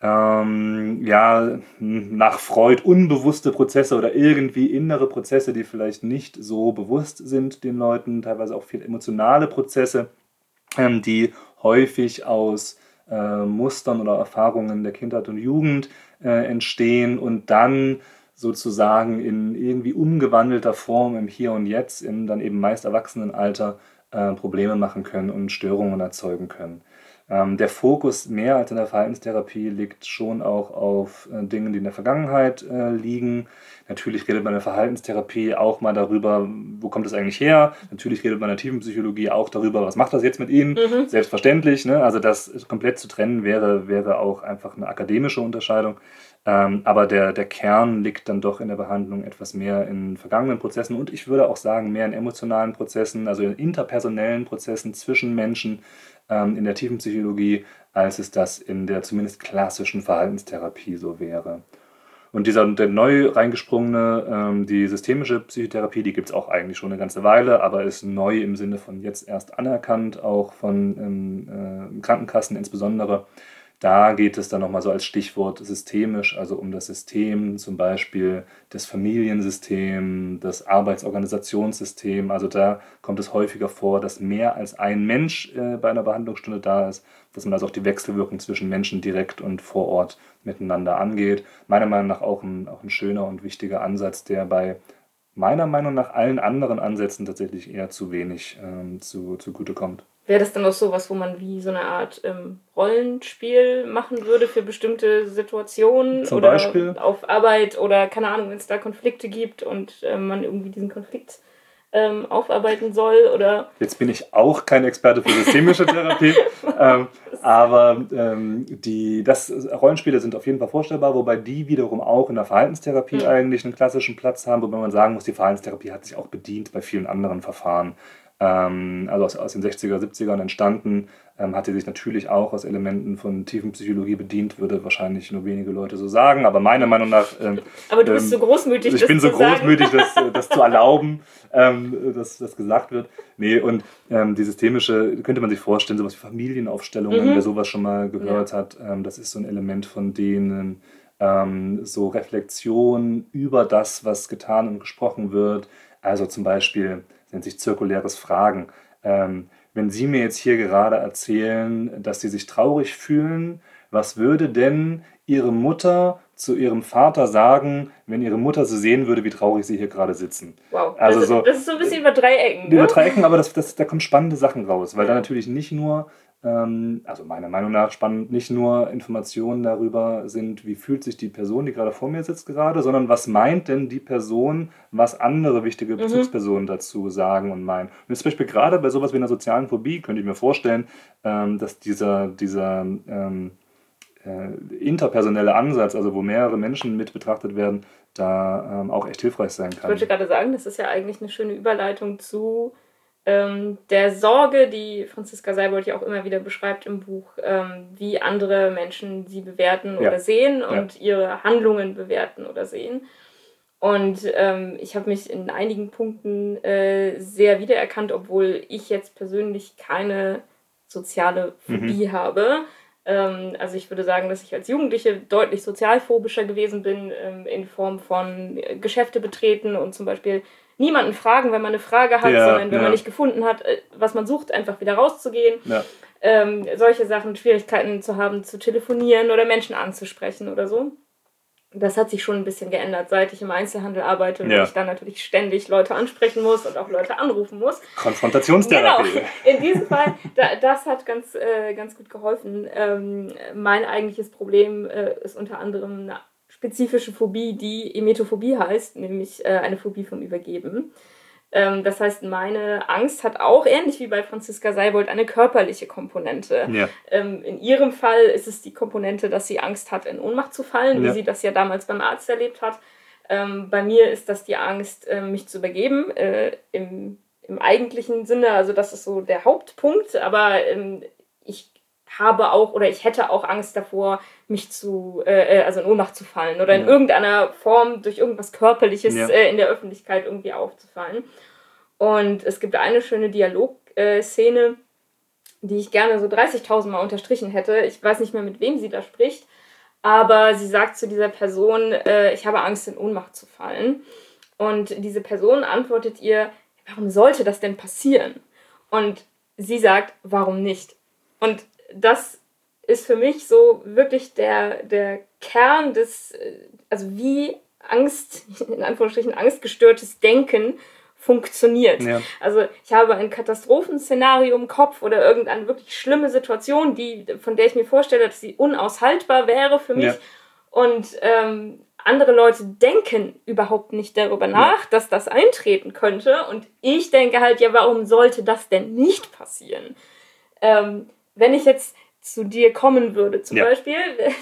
nach Freud unbewusste Prozesse oder irgendwie innere Prozesse, die vielleicht nicht so bewusst sind den Leuten, teilweise auch viel emotionale Prozesse, die häufig aus Mustern oder Erfahrungen der Kindheit und Jugend entstehen und dann sozusagen in irgendwie umgewandelter Form im Hier und Jetzt, im dann eben meist Erwachsenenalter, Probleme machen können und Störungen erzeugen können. Der Fokus mehr als in der Verhaltenstherapie liegt schon auch auf Dingen, die in der Vergangenheit liegen. Natürlich redet man in der Verhaltenstherapie auch mal darüber, wo kommt es eigentlich her. Natürlich redet man in der Tiefenpsychologie auch darüber, was macht das jetzt mit Ihnen. Selbstverständlich, ne? Also das komplett zu trennen wäre auch einfach eine akademische Unterscheidung. Aber der Kern liegt dann doch in der Behandlung etwas mehr in vergangenen Prozessen und ich würde auch sagen, mehr in emotionalen Prozessen, also in interpersonellen Prozessen zwischen Menschen in der Tiefenpsychologie, als es das in der zumindest klassischen Verhaltenstherapie so wäre. Und der neu reingesprungene, die systemische Psychotherapie, die gibt es auch eigentlich schon eine ganze Weile, aber ist neu im Sinne von jetzt erst anerkannt, auch von Krankenkassen insbesondere. Da geht es dann nochmal so als Stichwort systemisch, also um das System, zum Beispiel das Familiensystem, das Arbeitsorganisationssystem. Also da kommt es häufiger vor, dass mehr als ein Mensch bei einer Behandlungsstunde da ist, dass man also auch die Wechselwirkung zwischen Menschen direkt und vor Ort miteinander angeht. Meiner Meinung nach auch ein schöner und wichtiger Ansatz, der bei meiner Meinung nach allen anderen Ansätzen tatsächlich eher zu wenig zugute kommt. Wäre das dann auch sowas, wo man wie so eine Art Rollenspiel machen würde für bestimmte Situationen Zum oder Beispiel? Auf Arbeit oder keine Ahnung, wenn es da Konflikte gibt und man irgendwie diesen Konflikt aufarbeiten soll oder... Jetzt bin ich auch kein Experte für systemische Therapie, aber Rollenspiele sind auf jeden Fall vorstellbar, wobei die wiederum auch in der Verhaltenstherapie eigentlich einen klassischen Platz haben, wobei man sagen muss, die Verhaltenstherapie hat sich auch bedient bei vielen anderen Verfahren. Also aus den 60er, 70ern entstanden, hat sie sich natürlich auch aus Elementen von Tiefenpsychologie bedient, würde wahrscheinlich nur wenige Leute so sagen, aber meiner Meinung nach... aber du bist so großmütig, ich bin so großmütig, das zu erlauben, dass das gesagt wird. Nee, und die systemische, könnte man sich vorstellen, sowas wie Familienaufstellungen, wer sowas schon mal gehört hat, das ist so ein Element von denen, so Reflexion über das, was getan und gesprochen wird. Also zum Beispiel nennt sich zirkuläres Fragen. Wenn Sie mir jetzt hier gerade erzählen, dass Sie sich traurig fühlen, was würde denn Ihre Mutter zu Ihrem Vater sagen, wenn Ihre Mutter so sehen würde, wie traurig Sie hier gerade sitzen? Wow, also das ist so ein bisschen über Dreiecken. Über Dreiecken, aber da kommen spannende Sachen raus, weil da natürlich nicht nur, also meiner Meinung nach spannend, nicht nur Informationen darüber sind, wie fühlt sich die Person, die gerade vor mir sitzt gerade, sondern was meint denn die Person, was andere wichtige Bezugspersonen dazu sagen und meinen. Und zum Beispiel gerade bei sowas wie einer sozialen Phobie könnte ich mir vorstellen, dass dieser interpersonelle Ansatz, also wo mehrere Menschen mit betrachtet werden, da auch echt hilfreich sein kann. Ich wollte gerade sagen, das ist ja eigentlich eine schöne Überleitung zu der Sorge, die Franziska Seibold ja auch immer wieder beschreibt im Buch, wie andere Menschen sie bewerten oder sehen und ihre Handlungen bewerten oder sehen. Und ich habe mich in einigen Punkten sehr wiedererkannt, obwohl ich jetzt persönlich keine soziale Phobie habe. Also ich würde sagen, dass ich als Jugendliche deutlich sozialphobischer gewesen bin, in Form von Geschäfte betreten und zum Beispiel niemanden fragen, wenn man eine Frage hat, sondern wenn man nicht gefunden hat, was man sucht, einfach wieder rauszugehen. Ja. Solche Sachen, Schwierigkeiten zu haben, zu telefonieren oder Menschen anzusprechen oder so. Das hat sich schon ein bisschen geändert, seit ich im Einzelhandel arbeite und ich dann natürlich ständig Leute ansprechen muss und auch Leute anrufen muss. Konfrontationstherapie. Genau, in diesem Fall, das hat ganz gut geholfen. Mein eigentliches Problem ist unter anderem eine spezifische Phobie, die Emetophobie heißt, nämlich eine Phobie vom Übergeben. Das heißt, meine Angst hat auch, ähnlich wie bei Franziska Seibold, eine körperliche Komponente. Ja. In ihrem Fall ist es die Komponente, dass sie Angst hat, in Ohnmacht zu fallen, wie sie das ja damals beim Arzt erlebt hat. Bei mir ist das die Angst, mich zu übergeben, im eigentlichen Sinne. Also das ist so der Hauptpunkt, aber ich hätte auch Angst davor, mich also in Ohnmacht zu fallen oder in irgendeiner Form durch irgendwas Körperliches in der Öffentlichkeit irgendwie aufzufallen. Und es gibt eine schöne Dialogszene, die ich gerne so 30.000 Mal unterstrichen hätte. Ich weiß nicht mehr, mit wem sie da spricht, Aber sie sagt zu dieser Person, ich habe Angst, in Ohnmacht zu fallen. Und diese Person antwortet ihr, warum sollte das denn passieren? Und sie sagt, warum nicht? Und das ist für mich so wirklich der Kern des, also wie Angst, in Anführungsstrichen angstgestörtes Denken funktioniert. Ja. Also ich habe ein Katastrophenszenario im Kopf oder irgendeine wirklich schlimme Situation, von der ich mir vorstelle, dass sie unaushaltbar wäre für mich. Ja. Und andere Leute denken überhaupt nicht darüber nach, dass das eintreten könnte. Und ich denke halt, ja, warum sollte das denn nicht passieren? Wenn ich jetzt zu dir kommen würde zum Beispiel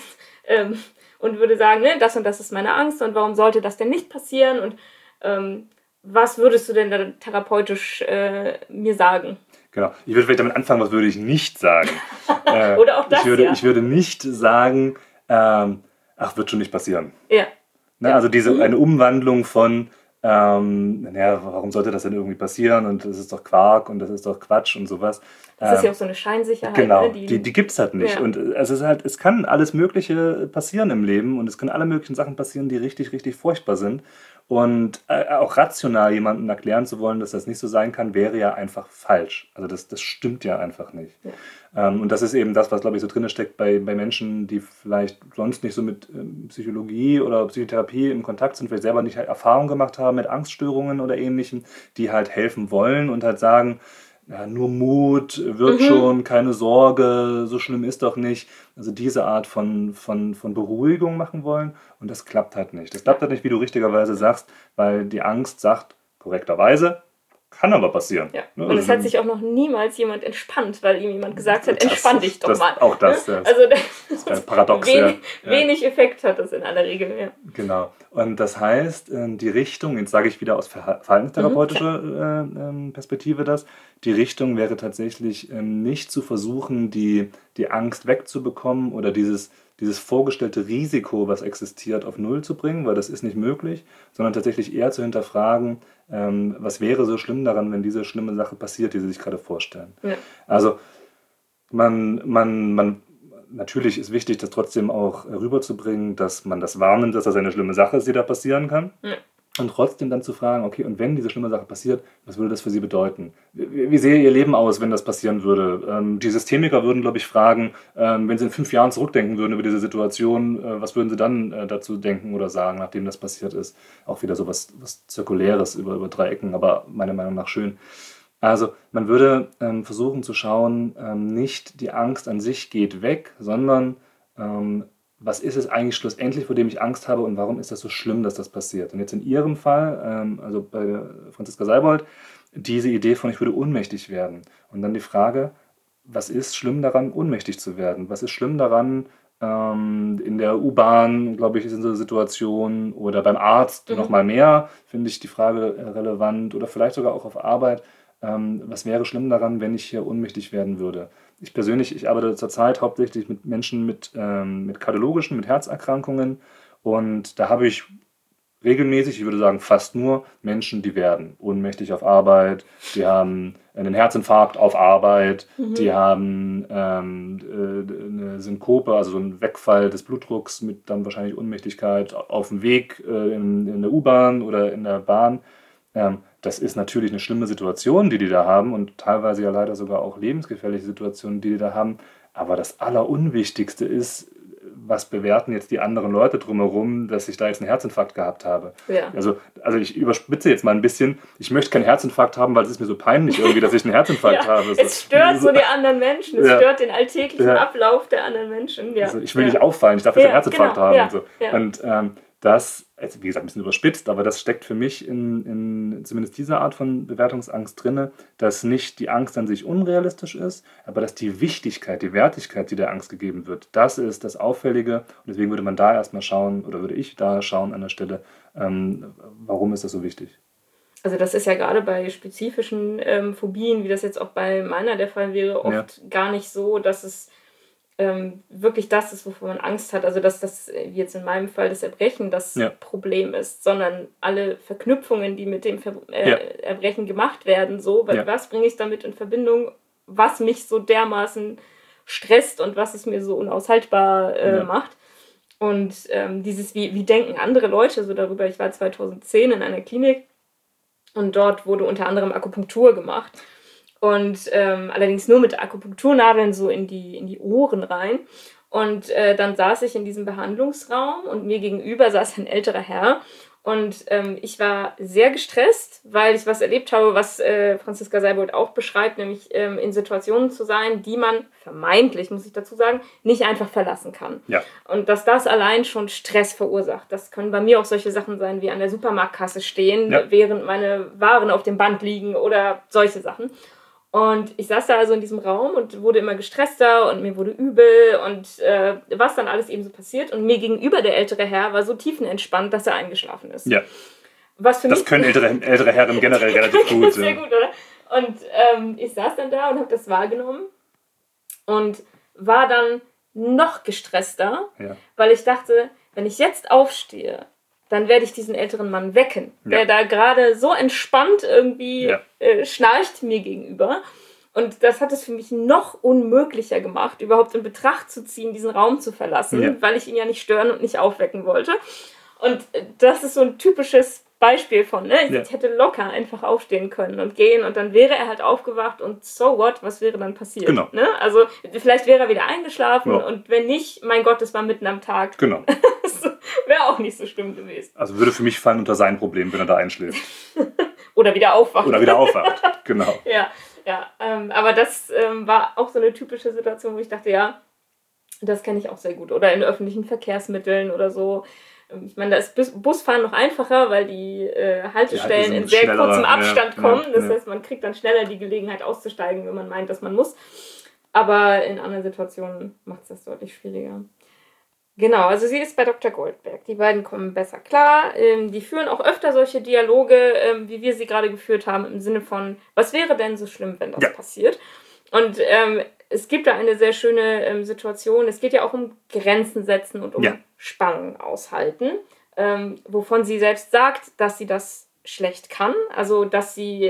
und würde sagen, ne, das und das ist meine Angst und warum sollte das denn nicht passieren? Und was würdest du denn da therapeutisch mir sagen? Genau. Ich würde vielleicht damit anfangen, was würde ich nicht sagen. Oder auch das, ich würde nicht sagen, wird schon nicht passieren. Ja. Ne, also eine Umwandlung von, warum sollte das denn irgendwie passieren und das ist doch Quark und das ist doch Quatsch und sowas. Das ist ja auch so eine Scheinsicherheit. Genau, ne? Die gibt es halt nicht. Ja. Und es kann alles Mögliche passieren im Leben und es können alle möglichen Sachen passieren, die richtig, richtig furchtbar sind. Und auch rational jemandem erklären zu wollen, dass das nicht so sein kann, wäre ja einfach falsch. Also das stimmt ja einfach nicht. Ja. Und das ist eben das, was, glaube ich, so drin steckt bei Menschen, die vielleicht sonst nicht so mit Psychologie oder Psychotherapie im Kontakt sind, vielleicht selber nicht halt Erfahrung gemacht haben mit Angststörungen oder Ähnlichem, die halt helfen wollen und halt sagen, ja, nur Mut, wird schon, keine Sorge, so schlimm ist doch nicht. Also diese Art von Beruhigung machen wollen und das klappt halt nicht. Das klappt halt nicht, wie du richtigerweise sagst, weil die Angst sagt, korrekterweise, kann aber passieren. Ja. Und es hat sich auch noch niemals jemand entspannt, weil ihm jemand gesagt hat, entspann dich doch mal. Auch das. Ja. Also das ist paradox. Wenig Effekt hat das in aller Regel. Ja. Genau. Und das heißt, die Richtung, jetzt sage ich wieder aus verhaltenstherapeutischer Perspektive die Richtung wäre tatsächlich nicht zu versuchen, die Angst wegzubekommen oder dieses vorgestellte Risiko, was existiert, auf Null zu bringen, weil das ist nicht möglich, sondern tatsächlich eher zu hinterfragen, was wäre so schlimm daran, wenn diese schlimme Sache passiert, die Sie sich gerade vorstellen. Ja. Also natürlich ist wichtig, das trotzdem auch rüberzubringen, dass man das wahrnimmt, dass das eine schlimme Sache ist, die da passieren kann. Ja. Und trotzdem dann zu fragen, okay, und wenn diese schlimme Sache passiert, was würde das für Sie bedeuten? Wie sähe Ihr Leben aus, wenn das passieren würde? Die Systemiker würden, glaube ich, fragen, wenn Sie in 5 Jahren zurückdenken würden über diese Situation, was würden Sie dann dazu denken oder sagen, nachdem das passiert ist? Auch wieder so was Zirkuläres über 3 Ecken, aber meiner Meinung nach schön. Also man würde versuchen zu schauen, nicht die Angst an sich geht weg, sondern was ist es eigentlich schlussendlich, vor dem ich Angst habe und warum ist das so schlimm, dass das passiert? Und jetzt in Ihrem Fall, also bei Franziska Seibold, diese Idee von, ich würde ohnmächtig werden. Und dann die Frage, was ist schlimm daran, ohnmächtig zu werden? Was ist schlimm daran, in der U-Bahn, glaube ich, ist in so einer Situation oder beim Arzt noch mal mehr, finde ich die Frage relevant oder vielleicht sogar auch auf Arbeit. Was wäre schlimm daran, wenn ich hier ohnmächtig werden würde? Ich arbeite zurzeit hauptsächlich mit Menschen mit kardiologischen, mit Herzerkrankungen und da habe ich regelmäßig, ich würde sagen fast nur Menschen, die werden ohnmächtig auf Arbeit, die haben einen Herzinfarkt auf Arbeit, die haben eine Synkope, also so einen Wegfall des Blutdrucks mit dann wahrscheinlich Ohnmächtigkeit auf dem Weg in der U-Bahn oder in der Bahn. Das ist natürlich eine schlimme Situation, die da haben und teilweise ja leider sogar auch lebensgefährliche Situationen, die da haben. Aber das Allerunwichtigste ist, was bewerten jetzt die anderen Leute drumherum, dass ich da jetzt einen Herzinfarkt gehabt habe. Ja. Also ich überspitze jetzt mal ein bisschen. Ich möchte keinen Herzinfarkt haben, weil es ist mir so peinlich irgendwie, dass ich einen Herzinfarkt habe. Es stört so die anderen Menschen. Es stört den alltäglichen Ablauf der anderen Menschen. Ja. Also ich will nicht auffallen, ich darf jetzt einen Herzinfarkt haben. Ja. Und so. Ja. Und das, also wie gesagt, ein bisschen überspitzt, aber das steckt für mich in zumindest dieser Art von Bewertungsangst drin, dass nicht die Angst an sich unrealistisch ist, aber dass die Wichtigkeit, die Wertigkeit, die der Angst gegeben wird, das ist das Auffällige. Und deswegen würde man da erstmal schauen, oder würde ich da schauen an der Stelle, warum ist das so wichtig? Also das ist ja gerade bei spezifischen Phobien, wie das jetzt auch bei meiner der Fall wäre, oft gar nicht so, dass es wirklich das ist, wovor man Angst hat. Also dass das, wie jetzt in meinem Fall, das Erbrechen das Problem ist, sondern alle Verknüpfungen, die mit dem Erbrechen gemacht werden, so, weil was bringe ich damit in Verbindung, was mich so dermaßen stresst und was es mir so unaushaltbar macht. Und dieses, wie denken andere Leute so darüber? Ich war 2010 in einer Klinik und dort wurde unter anderem Akupunktur gemacht. Und allerdings nur mit Akupunkturnadeln so in die Ohren rein. Und dann saß ich in diesem Behandlungsraum und mir gegenüber saß ein älterer Herr. Und ich war sehr gestresst, weil ich was erlebt habe, was Franziska Seibold auch beschreibt, nämlich in Situationen zu sein, die man vermeintlich, muss ich dazu sagen, nicht einfach verlassen kann. Ja. Und dass das allein schon Stress verursacht. Das können bei mir auch solche Sachen sein, wie an der Supermarktkasse stehen, während meine Waren auf dem Band liegen oder solche Sachen. Und ich saß da also in diesem Raum und wurde immer gestresster und mir wurde übel und was dann alles eben so passiert. Und mir gegenüber der ältere Herr war so tiefenentspannt, dass er eingeschlafen ist. Ja. Was für das können ältere Herren generell relativ gut. Sehr gut, oder? Und ich saß dann da und habe das wahrgenommen und war dann noch gestresster, weil ich dachte, wenn ich jetzt aufstehe, dann werde ich diesen älteren Mann wecken, der da gerade so entspannt irgendwie schnarcht mir gegenüber. Und das hat es für mich noch unmöglicher gemacht, überhaupt in Betracht zu ziehen, diesen Raum zu verlassen, weil ich ihn ja nicht stören und nicht aufwecken wollte. Und das ist so ein typisches Beispiel von, ich hätte locker einfach aufstehen können und gehen und dann wäre er halt aufgewacht und so what, was wäre dann passiert? Genau. Ne? Also vielleicht wäre er wieder eingeschlafen und wenn nicht, mein Gott, es war mitten am Tag. Genau. Wäre auch nicht so schlimm gewesen. Also würde für mich fallen unter sein Problem, wenn er da einschläft. Oder wieder aufwacht. Genau. Aber das war auch so eine typische Situation, wo ich dachte, ja, das kenne ich auch sehr gut. Oder in öffentlichen Verkehrsmitteln oder so. Ich meine, da ist Busfahren noch einfacher, weil die Haltestellen in sehr kurzem Abstand kommen. Das heißt, man kriegt dann schneller die Gelegenheit auszusteigen, wenn man meint, dass man muss. Aber in anderen Situationen macht es das deutlich schwieriger. Genau, also sie ist bei Dr. Goldberg. Die beiden kommen besser klar. Die führen auch öfter solche Dialoge, wie wir sie gerade geführt haben, im Sinne von, was wäre denn so schlimm, wenn das passiert? Und es gibt da eine sehr schöne Situation. Es geht ja auch um Grenzen setzen und um Spannung aushalten, wovon sie selbst sagt, dass sie das schlecht kann. Also, dass sie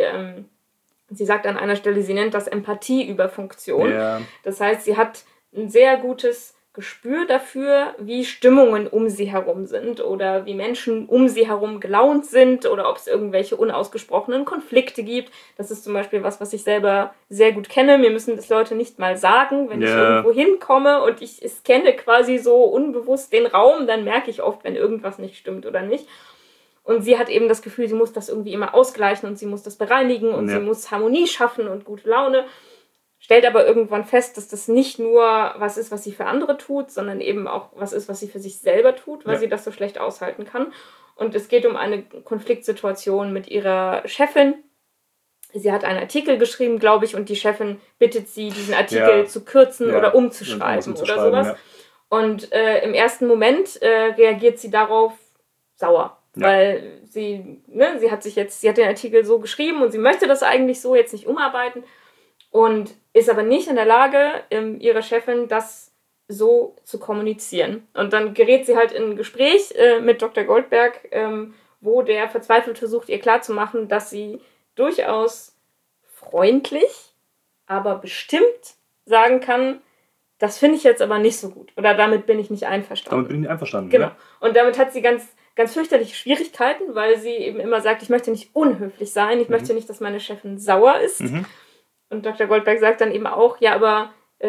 sagt an einer Stelle, sie nennt das Empathie über Funktion. Ja. Das heißt, sie hat ein sehr gutes Gespür dafür, wie Stimmungen um sie herum sind oder wie Menschen um sie herum gelaunt sind oder ob es irgendwelche unausgesprochenen Konflikte gibt. Das ist zum Beispiel was ich selber sehr gut kenne. Mir müssen das Leute nicht mal sagen, wenn ich irgendwo hinkomme und ich kenne quasi so unbewusst den Raum, dann merke ich oft, wenn irgendwas nicht stimmt oder nicht. Und sie hat eben das Gefühl, sie muss das irgendwie immer ausgleichen und sie muss das bereinigen und sie muss Harmonie schaffen und gute Laune. Stellt aber irgendwann fest, dass das nicht nur was ist, was sie für andere tut, sondern eben auch was ist, was sie für sich selber tut, weil sie das so schlecht aushalten kann. Und es geht um eine Konfliktsituation mit ihrer Chefin. Sie hat einen Artikel geschrieben, glaube ich, und die Chefin bittet sie, diesen Artikel zu kürzen oder umzuschreiben oder sowas. Ja. Und im ersten Moment reagiert sie darauf sauer. Ja. Weil sie hat den Artikel so geschrieben und sie möchte das eigentlich so jetzt nicht umarbeiten. Und ist aber nicht in der Lage, ihrer Chefin das so zu kommunizieren. Und dann gerät sie halt in ein Gespräch mit Dr. Goldberg, wo der verzweifelt versucht, ihr klarzumachen, dass sie durchaus freundlich, aber bestimmt sagen kann, das finde ich jetzt aber nicht so gut. Oder damit bin ich nicht einverstanden. Damit bin ich nicht einverstanden, genau. Ja. Und damit hat sie ganz fürchterliche Schwierigkeiten, weil sie eben immer sagt, ich möchte nicht unhöflich sein, ich möchte nicht, dass meine Chefin sauer ist. Und Dr. Goldberg sagt dann eben auch, ja, aber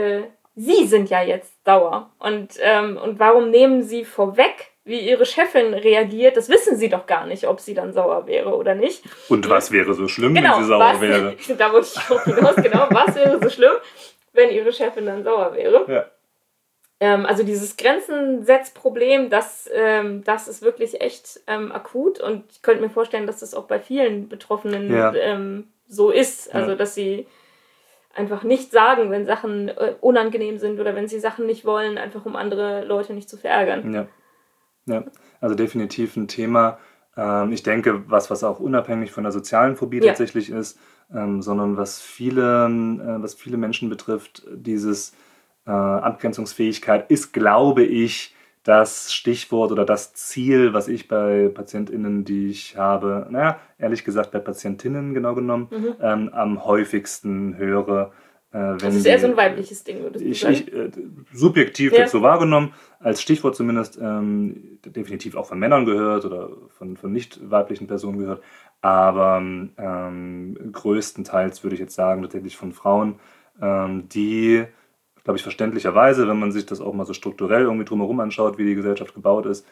Sie sind ja jetzt sauer. Und warum nehmen Sie vorweg, wie Ihre Chefin reagiert? Das wissen Sie doch gar nicht, ob sie dann sauer wäre oder nicht. Und was wäre so schlimm, wenn sie sauer wäre? Da wollte ich auch hinaus, genau. Was wäre so schlimm, wenn Ihre Chefin dann sauer wäre? Ja. Also dieses Grenzensetzproblem, das ist wirklich echt akut. Und ich könnte mir vorstellen, dass das auch bei vielen Betroffenen so ist. Also, dass sie einfach nicht sagen, wenn Sachen unangenehm sind oder wenn sie Sachen nicht wollen, einfach um andere Leute nicht zu verärgern. Ja, also definitiv ein Thema, ich denke, was auch unabhängig von der sozialen Phobie tatsächlich ist, sondern was viele Menschen betrifft, dieses Abgrenzungsfähigkeit ist, glaube ich, das Stichwort oder das Ziel, was ich bei PatientInnen, die ich habe, ehrlich gesagt bei PatientInnen genau genommen, am häufigsten höre, Das ist eher so ein weibliches Ding, würdest du sagen? Subjektiv jetzt so wahrgenommen, als Stichwort zumindest, definitiv auch von Männern gehört oder von nicht weiblichen Personen gehört, aber größtenteils würde ich jetzt sagen, tatsächlich von Frauen, die, glaube ich, verständlicherweise, wenn man sich das auch mal so strukturell irgendwie drumherum anschaut, wie die Gesellschaft gebaut ist,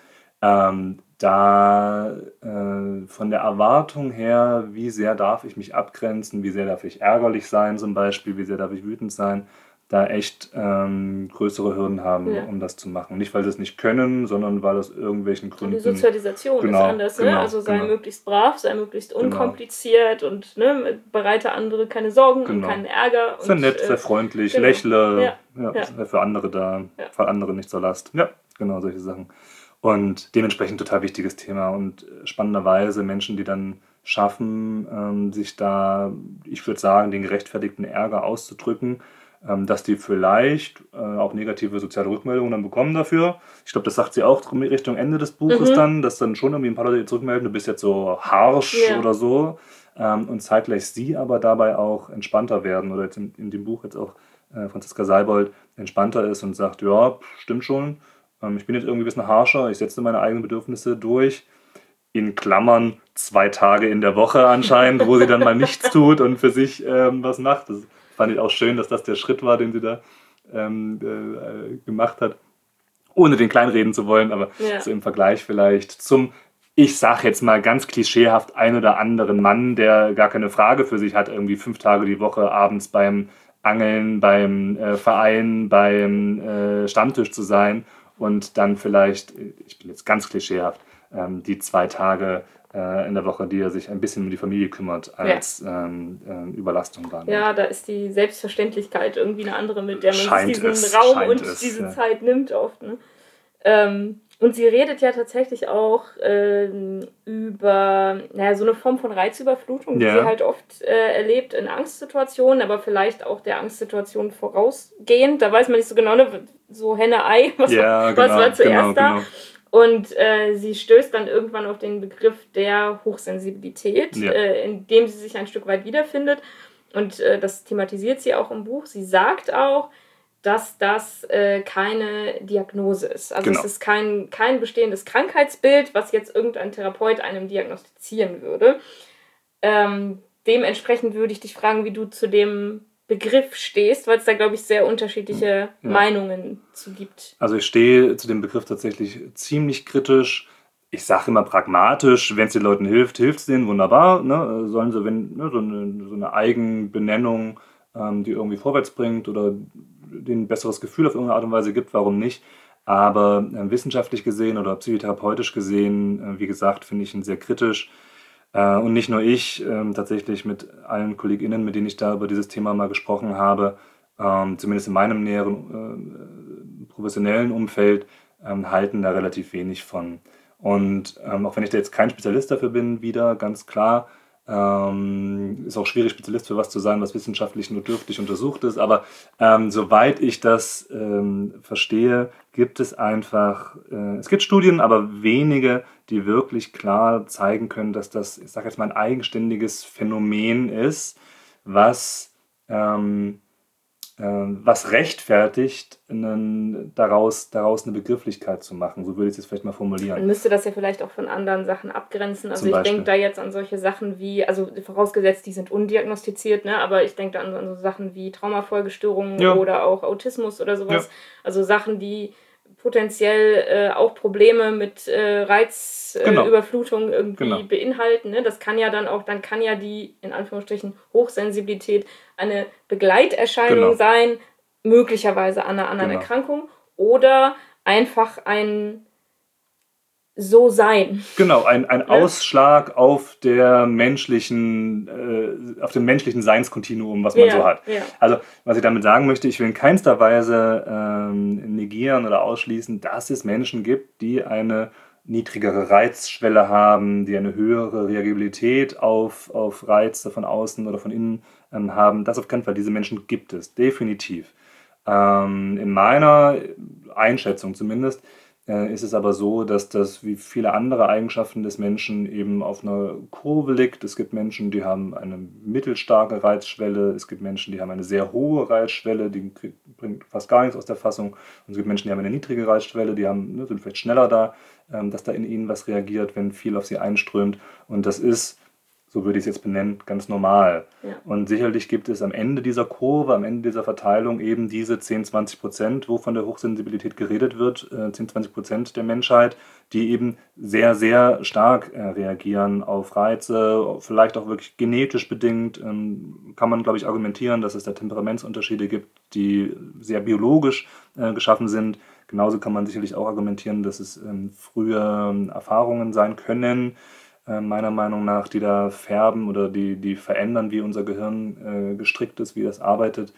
da von der Erwartung her, wie sehr darf ich mich abgrenzen, wie sehr darf ich ärgerlich sein zum Beispiel, wie sehr darf ich wütend sein, da echt größere Hürden haben, um das zu machen. Nicht, weil sie es nicht können, sondern weil aus irgendwelchen Gründen... Die Sozialisation ist anders, ne? Also sei möglichst brav, sei möglichst unkompliziert und bereite andere keine Sorgen und keinen Ärger. Sei nett, sei freundlich, lächle, sei für andere da, fall andere nicht zur Last. Ja, genau, solche Sachen. Und dementsprechend total wichtiges Thema und spannenderweise Menschen, die dann schaffen, sich da, ich würde sagen, den gerechtfertigten Ärger auszudrücken, dass die vielleicht auch negative soziale Rückmeldungen dann bekommen dafür. Ich glaube, das sagt sie auch Richtung Ende des Buches dann, dass dann schon irgendwie ein paar Leute zurückmelden, du bist jetzt so harsch oder so. Und zeitgleich sie aber dabei auch entspannter werden oder jetzt in dem Buch jetzt auch Franziska Seibold entspannter ist und sagt, ja, stimmt schon, ich bin jetzt irgendwie ein bisschen harscher, ich setze meine eigenen Bedürfnisse durch, in Klammern 2 Tage in der Woche anscheinend, wo sie dann mal nichts tut und für sich was macht. Das fand ich auch schön, dass das der Schritt war, den sie da gemacht hat, ohne den kleinreden zu wollen, aber so im Vergleich vielleicht zum, ich sag jetzt mal ganz klischeehaft, ein oder anderen Mann, der gar keine Frage für sich hat, irgendwie 5 Tage die Woche abends beim Angeln, beim Verein, beim Stammtisch zu sein und dann vielleicht, ich bin jetzt ganz klischeehaft, die 2 Tage in der Woche, die er sich ein bisschen um die Familie kümmert, als Überlastung wahrnimmt. Ja, da ist die Selbstverständlichkeit irgendwie eine andere, mit der man sich diesen Raum und diese Zeit nimmt oft. Ne? Und sie redet ja tatsächlich auch über so eine Form von Reizüberflutung, die sie halt oft erlebt in Angstsituationen, aber vielleicht auch der Angstsituation vorausgehend. Da weiß man nicht so genau, ne? So Henne-Ei, was war zuerst da. Genau. Und sie stößt dann irgendwann auf den Begriff der Hochsensibilität, in dem sie sich ein Stück weit wiederfindet. Und das thematisiert sie auch im Buch. Sie sagt auch, dass das keine Diagnose ist. Also es ist kein bestehendes Krankheitsbild, was jetzt irgendein Therapeut einem diagnostizieren würde. Dementsprechend würde ich dich fragen, wie du zu dem Begriff stehst, weil es da, glaube ich, sehr unterschiedliche Meinungen zu gibt. Also ich stehe zu dem Begriff tatsächlich ziemlich kritisch. Ich sage immer pragmatisch, wenn es den Leuten hilft, hilft es denen, wunderbar. Ne? Sollen sie, wenn so eine Eigenbenennung, die irgendwie vorwärts bringt oder denen ein besseres Gefühl auf irgendeine Art und Weise gibt, warum nicht. Aber wissenschaftlich gesehen oder psychotherapeutisch gesehen, wie gesagt, finde ich ihn sehr kritisch. Und nicht nur ich, tatsächlich mit allen KollegInnen, mit denen ich da über dieses Thema mal gesprochen habe, zumindest in meinem näheren professionellen Umfeld, halten da relativ wenig von. Und auch wenn ich da jetzt kein Spezialist dafür bin, wieder ganz klar, ist auch schwierig, Spezialist für was zu sein, was wissenschaftlich nur dürftig untersucht ist. Aber soweit ich das verstehe, gibt es einfach, es gibt Studien, aber wenige, die wirklich klar zeigen können, dass das, ich sage jetzt mal, ein eigenständiges Phänomen ist, was rechtfertigt, daraus eine Begrifflichkeit zu machen. So würde ich es jetzt vielleicht mal formulieren. Man müsste das ja vielleicht auch von anderen Sachen abgrenzen. Also ich denke da jetzt an solche Sachen wie, also vorausgesetzt, die sind undiagnostiziert, ne? Aber ich denke da an so Sachen wie Traumafolgestörungen oder auch Autismus oder sowas. Ja. Also Sachen, die potenziell auch Probleme mit Reizüberflutung irgendwie beinhalten. Ne? Das kann ja dann kann ja die, in Anführungsstrichen, Hochsensibilität eine Begleiterscheinung sein, möglicherweise an einer anderen Erkrankung oder einfach ein So-Sein. Genau, ein Ausschlag auf dem menschlichen Seinskontinuum, was man so hat. Ja. Also, was ich damit sagen möchte, ich will in keinster Weise negieren oder ausschließen, dass es Menschen gibt, die eine niedrigere Reizschwelle haben, die eine höhere Reagibilität auf Reize von außen oder von innen haben. Das auf keinen Fall. Diese Menschen gibt es, definitiv. In meiner Einschätzung zumindest, ist es aber so, dass das wie viele andere Eigenschaften des Menschen eben auf einer Kurve liegt. Es gibt Menschen, die haben eine mittelstarke Reizschwelle, es gibt Menschen, die haben eine sehr hohe Reizschwelle, die bringt fast gar nichts aus der Fassung. Und es gibt Menschen, die haben eine niedrige Reizschwelle, die haben, sind vielleicht schneller da, dass da in ihnen was reagiert, wenn viel auf sie einströmt. Und das ist, so würde ich es jetzt benennen, ganz normal. Ja. Und sicherlich gibt es am Ende dieser Kurve, am Ende dieser Verteilung eben diese 10-20%, wo von der Hochsensibilität geredet wird, 10-20% der Menschheit, die eben sehr, sehr stark reagieren auf Reize, vielleicht auch wirklich genetisch bedingt. Kann man, glaube ich, argumentieren, dass es da Temperamentsunterschiede gibt, die sehr biologisch geschaffen sind. Genauso kann man sicherlich auch argumentieren, dass es frühe Erfahrungen sein können, meiner Meinung nach, die da färben oder die verändern, wie unser Gehirn gestrickt ist, wie das arbeitet.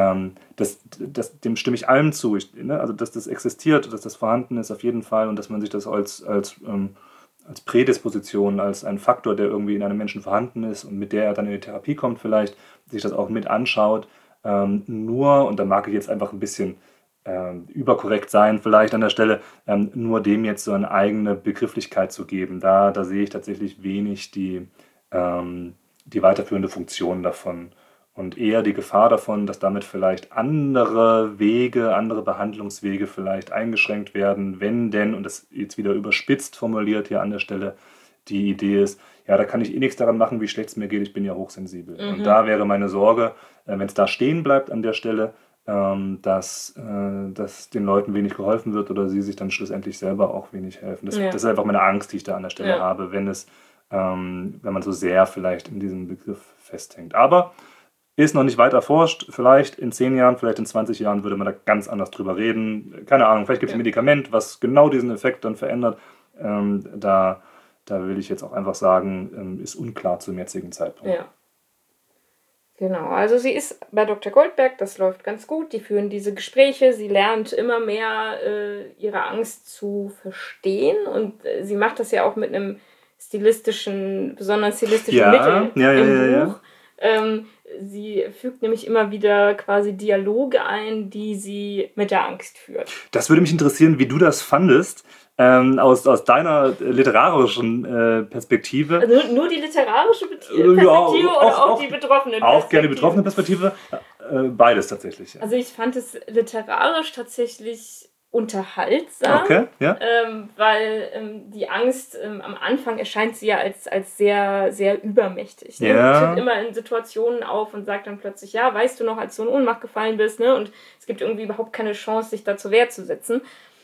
Dem stimme ich allem zu. Also, dass das existiert, dass das vorhanden ist, auf jeden Fall, und dass man sich das als Prädisposition, als ein Faktor, der irgendwie in einem Menschen vorhanden ist und mit der er dann in die Therapie kommt, vielleicht sich das auch mit anschaut. Und da mag ich jetzt einfach ein bisschen überkorrekt sein, vielleicht an der Stelle, nur dem jetzt so eine eigene Begrifflichkeit zu geben. Da sehe ich tatsächlich wenig die weiterführende Funktion davon und eher die Gefahr davon, dass damit vielleicht andere Behandlungswege vielleicht eingeschränkt werden, wenn denn, und das jetzt wieder überspitzt formuliert hier an der Stelle, die Idee ist, ja, da kann ich eh nichts daran machen, wie schlecht es mir geht, ich bin ja hochsensibel. Und da wäre meine Sorge, wenn es da stehen bleibt an der Stelle, dass den Leuten wenig geholfen wird oder sie sich dann schlussendlich selber auch wenig helfen. Das ist einfach meine Angst, die ich da an der Stelle habe, wenn man so sehr vielleicht in diesem Begriff festhängt. Aber ist noch nicht weit erforscht. Vielleicht in 10 Jahren, vielleicht in 20 Jahren würde man da ganz anders drüber reden. Keine Ahnung, vielleicht gibt es ein Medikament, was genau diesen Effekt dann verändert. Da will ich jetzt auch einfach sagen, ist unklar zum jetzigen Zeitpunkt. Ja. Genau, also sie ist bei Dr. Goldberg, das läuft ganz gut, die führen diese Gespräche, sie lernt immer mehr ihre Angst zu verstehen und sie macht das ja auch mit einem besonders stilistischen Mittel im Buch. Sie fügt nämlich immer wieder quasi Dialoge ein, die sie mit der Angst führt. Das würde mich interessieren, wie du das fandest. Aus deiner literarischen Perspektive. Also nur die literarische Perspektive oder auch die betroffene Perspektive? Auch gerne die betroffene Perspektive. Beides tatsächlich. Ja. Also ich fand es literarisch tatsächlich unterhaltsam, okay, ja. Weil die Angst am Anfang erscheint sie ja als sehr, sehr übermächtig. Ne? Ja. Sie tritt immer in Situationen auf und sagt dann plötzlich, ja, weißt du noch, als du in Ohnmacht gefallen bist, ne? Und es gibt irgendwie überhaupt keine Chance, sich da zur Wehr zu setzen.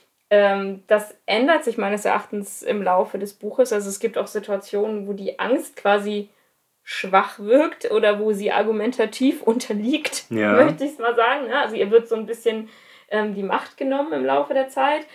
Das ändert sich meines Erachtens im Laufe des Buches. Also es gibt auch Situationen, wo die Angst quasi schwach wirkt oder wo sie argumentativ unterliegt, möchte ich es mal sagen. Ne? Also ihr wird so ein bisschen die Macht genommen im Laufe der Zeit.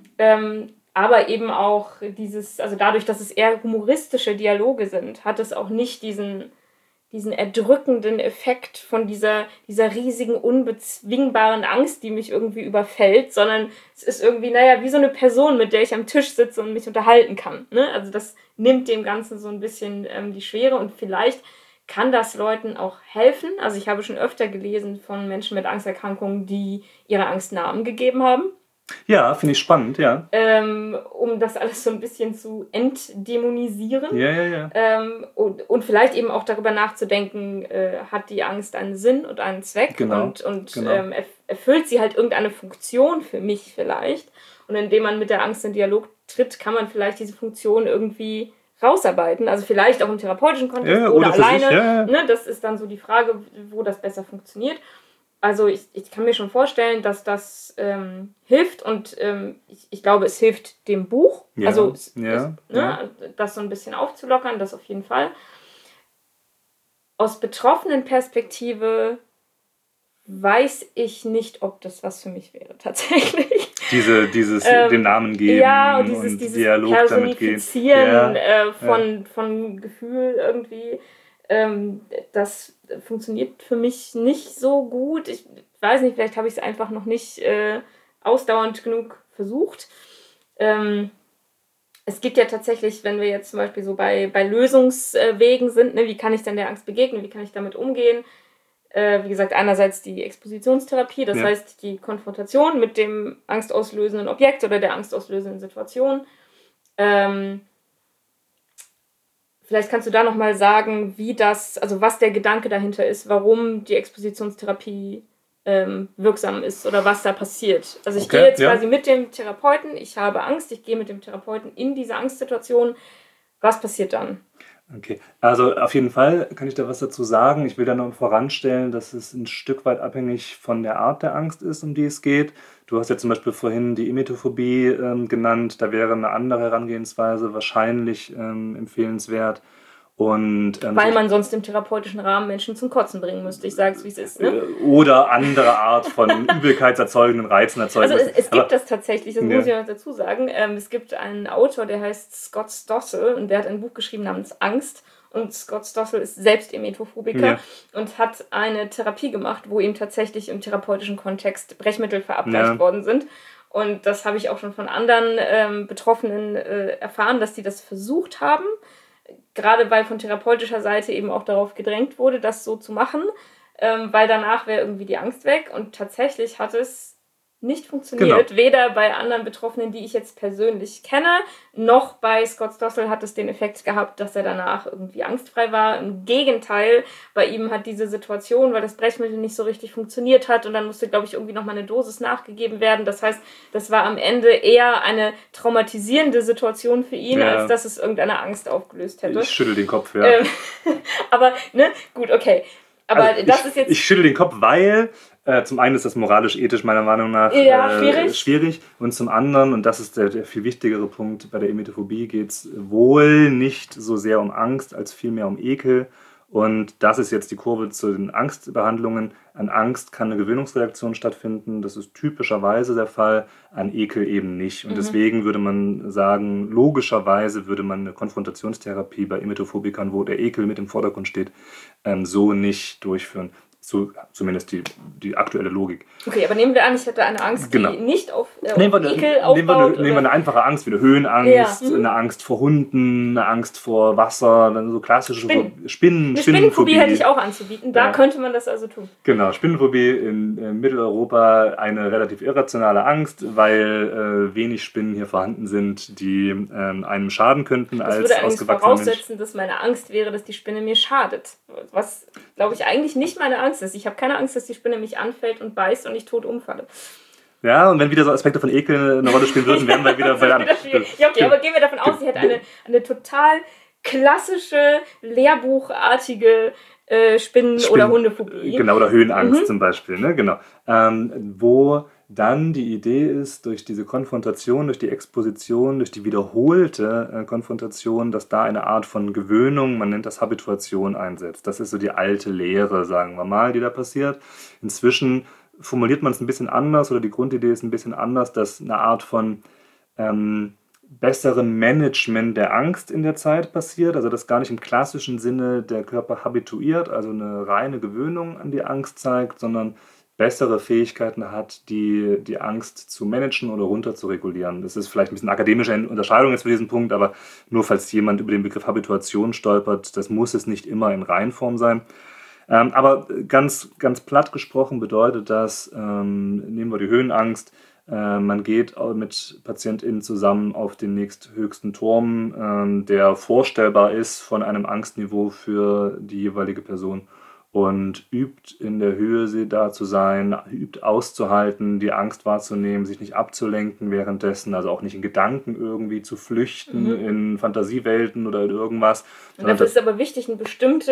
Aber eben auch also dadurch, dass es eher humoristische Dialoge sind, hat es auch nicht diesen erdrückenden Effekt von dieser riesigen, unbezwingbaren Angst, die mich irgendwie überfällt, sondern es ist irgendwie, wie so eine Person, mit der ich am Tisch sitze und mich unterhalten kann. Ne? Also das nimmt dem Ganzen so ein bisschen die Schwere und vielleicht kann das Leuten auch helfen. Also ich habe schon öfter gelesen von Menschen mit Angsterkrankungen, die ihrer Angst Namen gegeben haben. Ja, finde ich spannend, ja. Um das alles so ein bisschen zu entdämonisieren. Ja. Und vielleicht eben auch darüber nachzudenken, hat die Angst einen Sinn und einen Zweck und erfüllt sie halt irgendeine Funktion für mich vielleicht. Und indem man mit der Angst in Dialog tritt, kann man vielleicht diese Funktion irgendwie rausarbeiten. Also vielleicht auch im therapeutischen Kontext oder alleine. Ne? Das ist dann so die Frage, wo das besser funktioniert. Also ich kann mir schon vorstellen, dass das hilft und ich glaube, es hilft dem Buch. Ja, also das so ein bisschen aufzulockern, das auf jeden Fall. Aus betroffenen Perspektive weiß ich nicht, ob das was für mich wäre, tatsächlich. Dieses den Namen geben und dieses Dialog Personifizieren von Gefühl irgendwie. Das funktioniert für mich nicht so gut. Ich weiß nicht, vielleicht habe ich es einfach noch nicht ausdauernd genug versucht. Es gibt ja tatsächlich, wenn wir jetzt zum Beispiel so bei Lösungswegen sind, ne, wie kann ich denn der Angst begegnen, wie kann ich damit umgehen, Wie gesagt, einerseits die Expositionstherapie, das heißt die Konfrontation mit dem angstauslösenden Objekt oder der angstauslösenden Situation. Vielleicht kannst du da nochmal sagen, was der Gedanke dahinter ist, warum die Expositionstherapie wirksam ist oder was da passiert. Also ich gehe jetzt quasi mit dem Therapeuten, ich habe Angst, ich gehe mit dem Therapeuten in diese Angstsituation. Was passiert dann? Okay, also auf jeden Fall kann ich da was dazu sagen. Ich will da noch voranstellen, dass es ein Stück weit abhängig von der Art der Angst ist, um die es geht. Du hast ja zum Beispiel vorhin die Emetophobie genannt. Da wäre eine andere Herangehensweise wahrscheinlich empfehlenswert. Und, weil man sonst im therapeutischen Rahmen Menschen zum Kotzen bringen müsste. Ich sage es, wie es ist. Ne? Oder andere Art von übelkeitserzeugenden, Reizen erzeugen. Also es gibt das tatsächlich, das muss ich noch dazu sagen. Es gibt einen Autor, der heißt Scott Stossel und der hat ein Buch geschrieben namens Angst. Und Scott Stossel ist selbst Emetophobiker und hat eine Therapie gemacht, wo ihm tatsächlich im therapeutischen Kontext Brechmittel verabreicht worden sind. Und das habe ich auch schon von anderen Betroffenen erfahren, dass die das versucht haben. Gerade weil von therapeutischer Seite eben auch darauf gedrängt wurde, das so zu machen, weil danach wäre irgendwie die Angst weg. Und tatsächlich hat es nicht funktioniert. Weder bei anderen Betroffenen, die ich jetzt persönlich kenne, noch bei Scott Stossel hat es den Effekt gehabt, dass er danach irgendwie angstfrei war. Im Gegenteil, bei ihm hat diese Situation, weil das Brechmittel nicht so richtig funktioniert hat und dann musste, glaube ich, irgendwie nochmal eine Dosis nachgegeben werden. Das heißt, das war am Ende eher eine traumatisierende Situation für ihn, als dass es irgendeine Angst aufgelöst hätte. Ich schüttel den Kopf, aber, ne, gut, okay. Aber also das ist jetzt... Ich schüttel den Kopf, weil zum einen ist das moralisch-ethisch meiner Meinung nach schwierig. Und zum anderen, und das ist der viel wichtigere Punkt, bei der Emetophobie geht es wohl nicht so sehr um Angst, als vielmehr um Ekel. Und das ist jetzt die Kurve zu den Angstbehandlungen. An Angst kann eine Gewöhnungsreaktion stattfinden. Das ist typischerweise der Fall, an Ekel eben nicht. Und deswegen würde man sagen, logischerweise würde man eine Konfrontationstherapie bei Emetophobikern, wo der Ekel mit im Vordergrund steht, so nicht durchführen. Zumindest die aktuelle Logik. Okay, aber nehmen wir an, ich hätte eine Angst, die nicht auf Ekel aufbaut. Nehmen wir eine einfache Angst wie eine Höhenangst, eine Angst vor Hunden, eine Angst vor Wasser, dann so klassische Spinnenphobie hätte ich auch anzubieten, da könnte man das also tun. Genau, Spinnenphobie in Mitteleuropa eine relativ irrationale Angst, weil wenig Spinnen hier vorhanden sind, die einem schaden könnten als ausgewachsener Mensch. Das würde eigentlich voraussetzen, dass meine Angst wäre, dass die Spinne mir schadet. Was, glaube ich, eigentlich nicht meine Angst ist. Ich habe keine Angst, dass die Spinne mich anfällt und beißt und ich tot umfalle. Ja, und wenn wieder so Aspekte von Ekel eine Rolle spielen würden, wären wir wieder bei der... Ja, okay, aber gehen wir davon aus, sie hätte eine total klassische, lehrbuchartige oder Hundephobie. Genau, oder Höhenangst zum Beispiel, ne? Genau. Wo dann die Idee ist, durch diese Konfrontation, durch die Exposition, durch die wiederholte Konfrontation, dass da eine Art von Gewöhnung, man nennt das Habituation, einsetzt. Das ist so die alte Lehre, sagen wir mal, die da passiert. Inzwischen formuliert man es ein bisschen anders oder die Grundidee ist ein bisschen anders, dass eine Art von besserem Management der Angst in der Zeit passiert, also dass gar nicht im klassischen Sinne der Körper habituiert, also eine reine Gewöhnung an die Angst zeigt, sondern bessere Fähigkeiten hat, die Angst zu managen oder runter zu regulieren. Das ist vielleicht ein bisschen akademische Unterscheidung jetzt für diesen Punkt, aber nur falls jemand über den Begriff Habituation stolpert, das muss es nicht immer in Reihenform sein. Aber ganz platt gesprochen bedeutet das, nehmen wir die Höhenangst, man geht mit PatientInnen zusammen auf den nächsthöchsten Turm, der vorstellbar ist von einem Angstniveau für die jeweilige Person. Und übt in der Höhe da zu sein, übt auszuhalten, die Angst wahrzunehmen, sich nicht abzulenken währenddessen, also auch nicht in Gedanken irgendwie zu flüchten in Fantasiewelten oder in irgendwas. Und dafür ist aber wichtig, eine bestimmte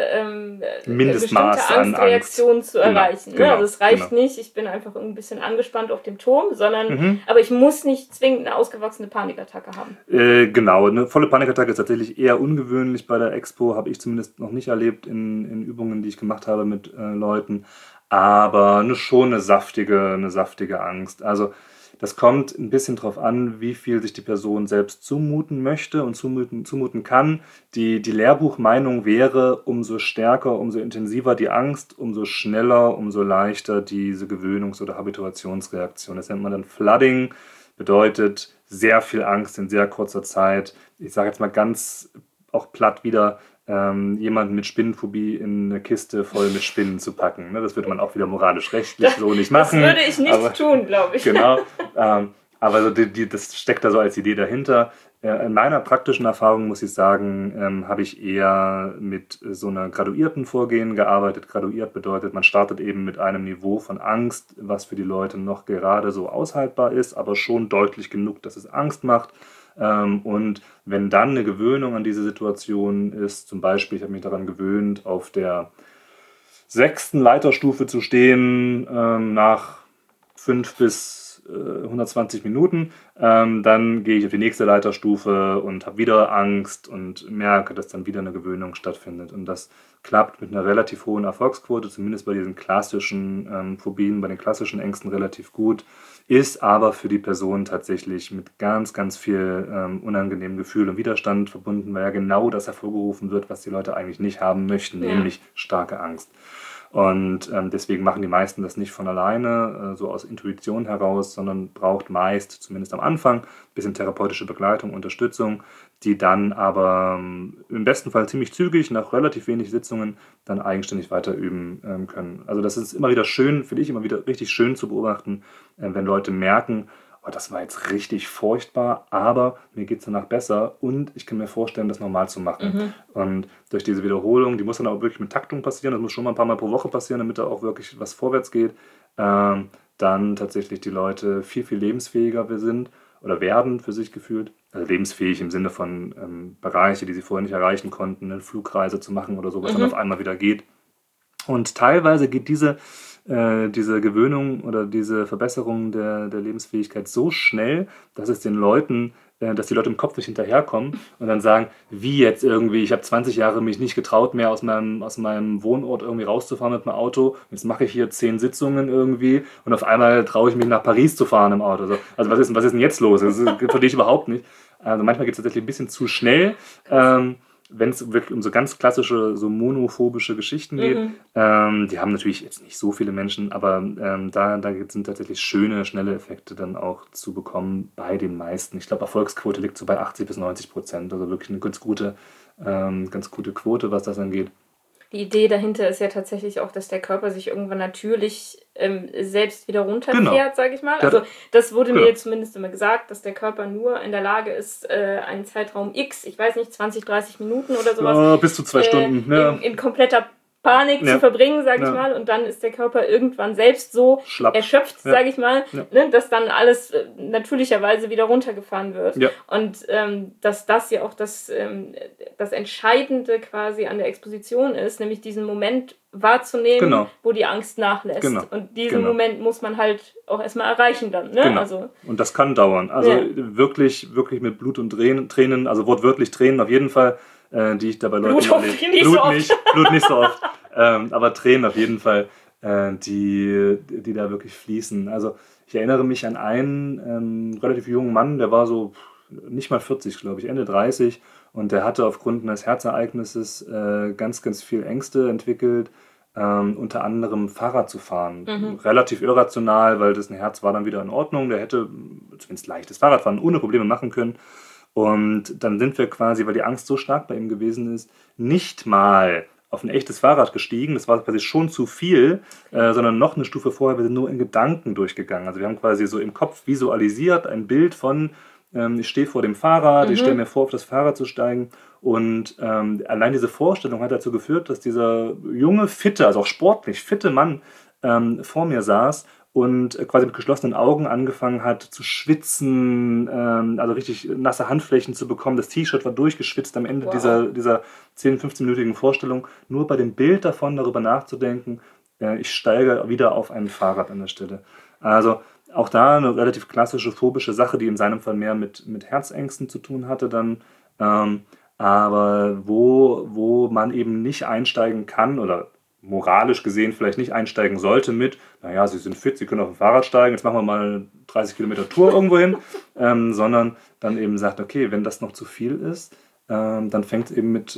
Mindestmaß Angstreaktion zu erreichen. Genau, also es reicht nicht, ich bin einfach ein bisschen angespannt auf dem Turm, sondern aber ich muss nicht zwingend eine ausgewachsene Panikattacke haben. Genau, eine volle Panikattacke ist tatsächlich eher ungewöhnlich bei der Expo, habe ich zumindest noch nicht erlebt in Übungen, die ich gemacht habe mit Leuten, aber schon eine saftige Angst. Also das kommt ein bisschen drauf an, wie viel sich die Person selbst zumuten möchte und zumuten kann. Die Lehrbuchmeinung wäre, umso stärker, umso intensiver die Angst, umso schneller, umso leichter diese Gewöhnungs- oder Habituationsreaktion. Das nennt man dann Flooding, bedeutet sehr viel Angst in sehr kurzer Zeit. Ich sage jetzt mal ganz auch platt wieder, jemanden mit Spinnenphobie in eine Kiste voll mit Spinnen zu packen. Ne? Das würde man auch wieder moralisch-rechtlich so nicht machen. Das würde ich nicht tun, glaube ich. Genau, aber so das steckt da so als Idee dahinter. In meiner praktischen Erfahrung, muss ich sagen, habe ich eher mit so einer graduierten Vorgehen gearbeitet. Graduiert bedeutet, man startet eben mit einem Niveau von Angst, was für die Leute noch gerade so aushaltbar ist, aber schon deutlich genug, dass es Angst macht. Und wenn dann eine Gewöhnung an diese Situation ist, zum Beispiel, ich habe mich daran gewöhnt, auf der 6. Leiterstufe zu stehen, nach 5 bis 120 Minuten, dann gehe ich auf die nächste Leiterstufe und habe wieder Angst und merke, dass dann wieder eine Gewöhnung stattfindet. Und das klappt mit einer relativ hohen Erfolgsquote, zumindest bei diesen klassischen Phobien, bei den klassischen Ängsten relativ gut, ist aber für die Person tatsächlich mit ganz, ganz viel unangenehmen Gefühl und Widerstand verbunden, weil ja genau das hervorgerufen wird, was die Leute eigentlich nicht haben möchten, nämlich starke Angst. Und deswegen machen die meisten das nicht von alleine, so aus Intuition heraus, sondern braucht meist, zumindest am Anfang, ein bisschen therapeutische Begleitung, Unterstützung, die dann aber im besten Fall ziemlich zügig, nach relativ wenig Sitzungen, dann eigenständig weiter üben können. Also das ist immer wieder schön, finde ich, immer wieder richtig schön zu beobachten, wenn Leute merken, oh, das war jetzt richtig furchtbar, aber mir geht es danach besser und ich kann mir vorstellen, das normal zu machen. Und durch diese Wiederholung, die muss dann auch wirklich mit Taktung passieren, das muss schon mal ein paar Mal pro Woche passieren, damit da auch wirklich was vorwärts geht, dann tatsächlich die Leute viel, viel lebensfähiger sind oder werden für sich gefühlt. Also lebensfähig im Sinne von Bereiche, die sie vorher nicht erreichen konnten, eine Flugreise zu machen oder so, was dann auf einmal wieder geht. Und teilweise geht diese Gewöhnung oder diese Verbesserung der Lebensfähigkeit so schnell, dass es den Leuten, dass die Leute im Kopf nicht hinterherkommen und dann sagen, wie jetzt irgendwie, ich habe 20 Jahre mich nicht getraut, mehr aus meinem Wohnort irgendwie rauszufahren mit dem Auto, jetzt mache ich hier 10 Sitzungen irgendwie und auf einmal traue ich mich nach Paris zu fahren im Auto. Also was ist denn jetzt los? Das verstehe ich überhaupt nicht. Also manchmal geht es tatsächlich ein bisschen zu schnell. Wenn es wirklich um so ganz klassische, so monophobische Geschichten geht, die haben natürlich jetzt nicht so viele Menschen, aber da sind tatsächlich schöne, schnelle Effekte dann auch zu bekommen bei den meisten. Ich glaube, Erfolgsquote liegt so bei 80-90%, also wirklich eine ganz gute Quote, was das angeht. Die Idee dahinter ist ja tatsächlich auch, dass der Körper sich irgendwann natürlich selbst wieder runterfährt, sage ich mal. Also das wurde mir zumindest immer gesagt, dass der Körper nur in der Lage ist, einen Zeitraum X, ich weiß nicht, 20, 30 Minuten oder sowas. Bis zu 2 Stunden. In kompletter Panik zu verbringen, sage ich mal. Und dann ist der Körper irgendwann selbst so erschöpft, sage ich mal, ne, dass dann alles natürlicherweise wieder runtergefahren wird. Ja. Und dass das ja auch das Entscheidende quasi an der Exposition ist, nämlich diesen Moment wahrzunehmen, wo die Angst nachlässt. Und diesen Moment muss man halt auch erstmal erreichen dann. Ne? Also, und das kann dauern. Also wirklich, wirklich mit Blut und Tränen, also wortwörtlich Tränen auf jeden Fall, die ich da bei Leuten erlebe. Blut nicht so oft. Aber Tränen auf jeden Fall, die da wirklich fließen. Also ich erinnere mich an einen relativ jungen Mann, der war so nicht mal 40, glaube ich, Ende 30 und der hatte aufgrund eines Herzereignisses ganz, ganz viel Ängste entwickelt, unter anderem Fahrrad zu fahren. Relativ irrational, weil das Herz war dann wieder in Ordnung, der hätte zumindest leichtes Fahrradfahren ohne Probleme machen können. Und dann sind wir quasi, weil die Angst so stark bei ihm gewesen ist, nicht mal auf ein echtes Fahrrad gestiegen. Das war quasi schon zu viel, sondern noch eine Stufe vorher, wir sind nur in Gedanken durchgegangen. Also wir haben quasi so im Kopf visualisiert ein Bild von, ich stehe vor dem Fahrrad, ich stelle mir vor, auf das Fahrrad zu steigen. Und allein diese Vorstellung hat dazu geführt, dass dieser junge, fitte, also auch sportlich fitte Mann vor mir saß und quasi mit geschlossenen Augen angefangen hat zu schwitzen, also richtig nasse Handflächen zu bekommen. Das T-Shirt war durchgeschwitzt am Ende dieser 10-, 15-minütigen Vorstellung. Nur bei dem Bild davon darüber nachzudenken, ich steige wieder auf ein Fahrrad an der Stelle. Also auch da eine relativ klassische phobische Sache, die in seinem Fall mehr mit Herzängsten zu tun hatte dann. Aber wo man eben nicht einsteigen kann oder moralisch gesehen vielleicht nicht einsteigen sollte mit, naja, Sie sind fit, Sie können auf dem Fahrrad steigen, jetzt machen wir mal eine 30 Kilometer Tour irgendwo hin, sondern dann eben sagt, okay, wenn das noch zu viel ist, dann fängt es eben mit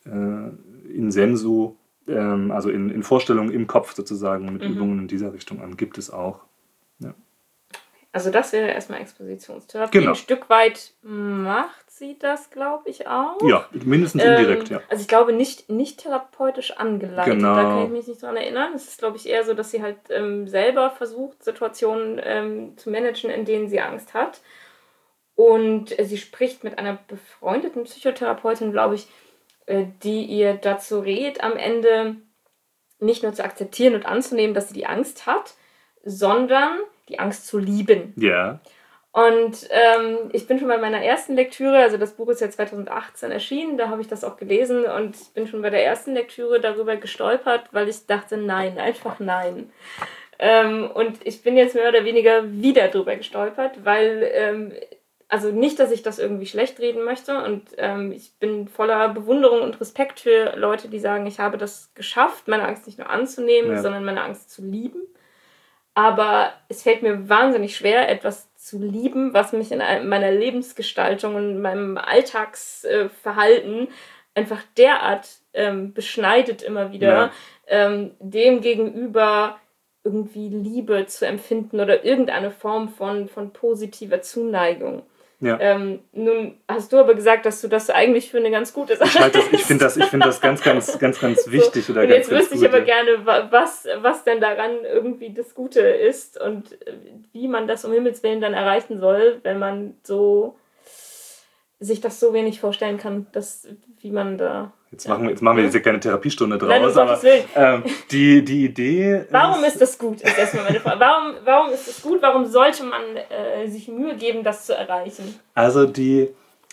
in Sensu, also in Vorstellungen im Kopf sozusagen, mit Übungen in dieser Richtung an, gibt es auch. Ja. Also das wäre erstmal Expositionstherapie. Genau. Ein Stück weit macht sie das, glaube ich, auch. Ja, mindestens indirekt, ja. Also ich glaube, nicht therapeutisch angeleitet. Genau. Da kann ich mich nicht dran erinnern. Es ist, glaube ich, eher so, dass sie halt selber versucht, Situationen zu managen, in denen sie Angst hat. Und sie spricht mit einer befreundeten Psychotherapeutin, glaube ich, die ihr dazu rät, am Ende nicht nur zu akzeptieren und anzunehmen, dass sie die Angst hat, sondern die Angst zu lieben. Ja. Und ich bin schon bei meiner ersten Lektüre, also das Buch ist ja 2018 erschienen, da habe ich das auch gelesen und ich bin schon bei der ersten Lektüre darüber gestolpert, weil ich dachte, nein, einfach nein. Und ich bin jetzt mehr oder weniger wieder drüber gestolpert, weil, also nicht, dass ich das irgendwie schlecht reden möchte und ich bin voller Bewunderung und Respekt für Leute, die sagen, ich habe das geschafft, meine Angst nicht nur anzunehmen, sondern meine Angst zu lieben. Aber es fällt mir wahnsinnig schwer, etwas zu lieben, was mich in meiner Lebensgestaltung und in meinem Alltagsverhalten einfach derart beschneidet immer wieder, dem gegenüber irgendwie Liebe zu empfinden oder irgendeine Form von positiver Zuneigung. Ja. Nun hast du aber gesagt, dass du das eigentlich für eine ganz gute Sache hältst. Ich finde das ganz wichtig. So, oder und ganz, jetzt wüsste ich aber gerne, was denn daran irgendwie das Gute ist und wie man das um Himmels Willen dann erreichen soll, wenn man so sich das so wenig vorstellen kann, wie man da... Jetzt machen wir jetzt keine Therapiestunde draus. Nein, um Gottes Willen. Die Idee Warum ist das gut, ist erstmal meine Frage. Warum ist es gut? Warum sollte man sich Mühe geben, das zu erreichen? Also die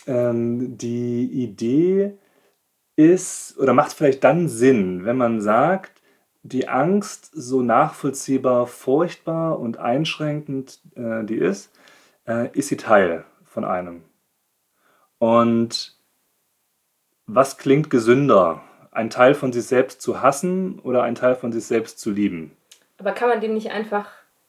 Idee ist, oder macht vielleicht dann Sinn, wenn man sagt, die Angst, so nachvollziehbar, furchtbar und einschränkend die ist sie Teil von einem. Und was klingt gesünder? Ein Teil von sich selbst zu hassen oder ein Teil von sich selbst zu lieben? Aber kann man den nicht einfach...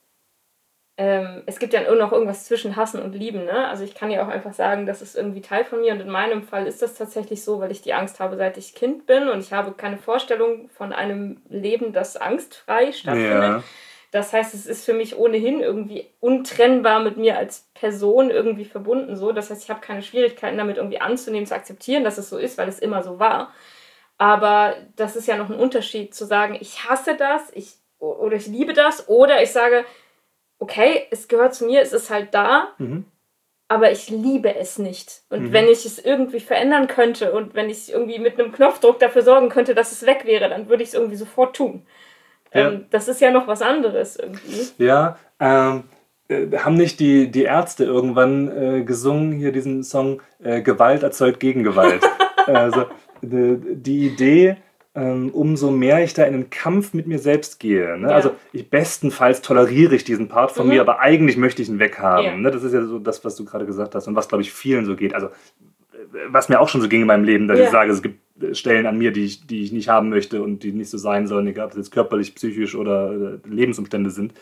es gibt ja noch irgendwas zwischen Hassen und Lieben, ne? Also ich kann ja auch einfach sagen, das ist irgendwie Teil von mir und in meinem Fall ist das tatsächlich so, weil ich die Angst habe, seit ich Kind bin und ich habe keine Vorstellung von einem Leben, das angstfrei stattfindet. Ja. Das heißt, es ist für mich ohnehin irgendwie untrennbar mit mir als Person irgendwie verbunden. So. Das heißt, ich habe keine Schwierigkeiten damit irgendwie anzunehmen, zu akzeptieren, dass es so ist, weil es immer so war. Aber das ist ja noch ein Unterschied zu sagen, ich hasse das oder ich liebe das oder ich sage, okay, es gehört zu mir, es ist halt da, aber ich liebe es nicht. Und wenn ich es irgendwie verändern könnte und wenn ich irgendwie mit einem Knopfdruck dafür sorgen könnte, dass es weg wäre, dann würde ich es irgendwie sofort tun. Ja. Das ist ja noch was anderes irgendwie. Ja, haben nicht die Ärzte irgendwann gesungen, hier diesen Song, Gewalt erzeugt Gegengewalt. Also die Idee, umso mehr ich da in einen Kampf mit mir selbst gehe. Ne? Ja. Also bestenfalls toleriere ich diesen Part von mir, aber eigentlich möchte ich ihn weghaben. Ja. Ne? Das ist ja so das, was du gerade gesagt hast und was, glaube ich, vielen so geht. Also was mir auch schon so ging in meinem Leben, dass ich sage, es gibt Stellen an mir, die ich nicht haben möchte und die nicht so sein sollen, egal ob es jetzt körperlich, psychisch oder Lebensumstände sind.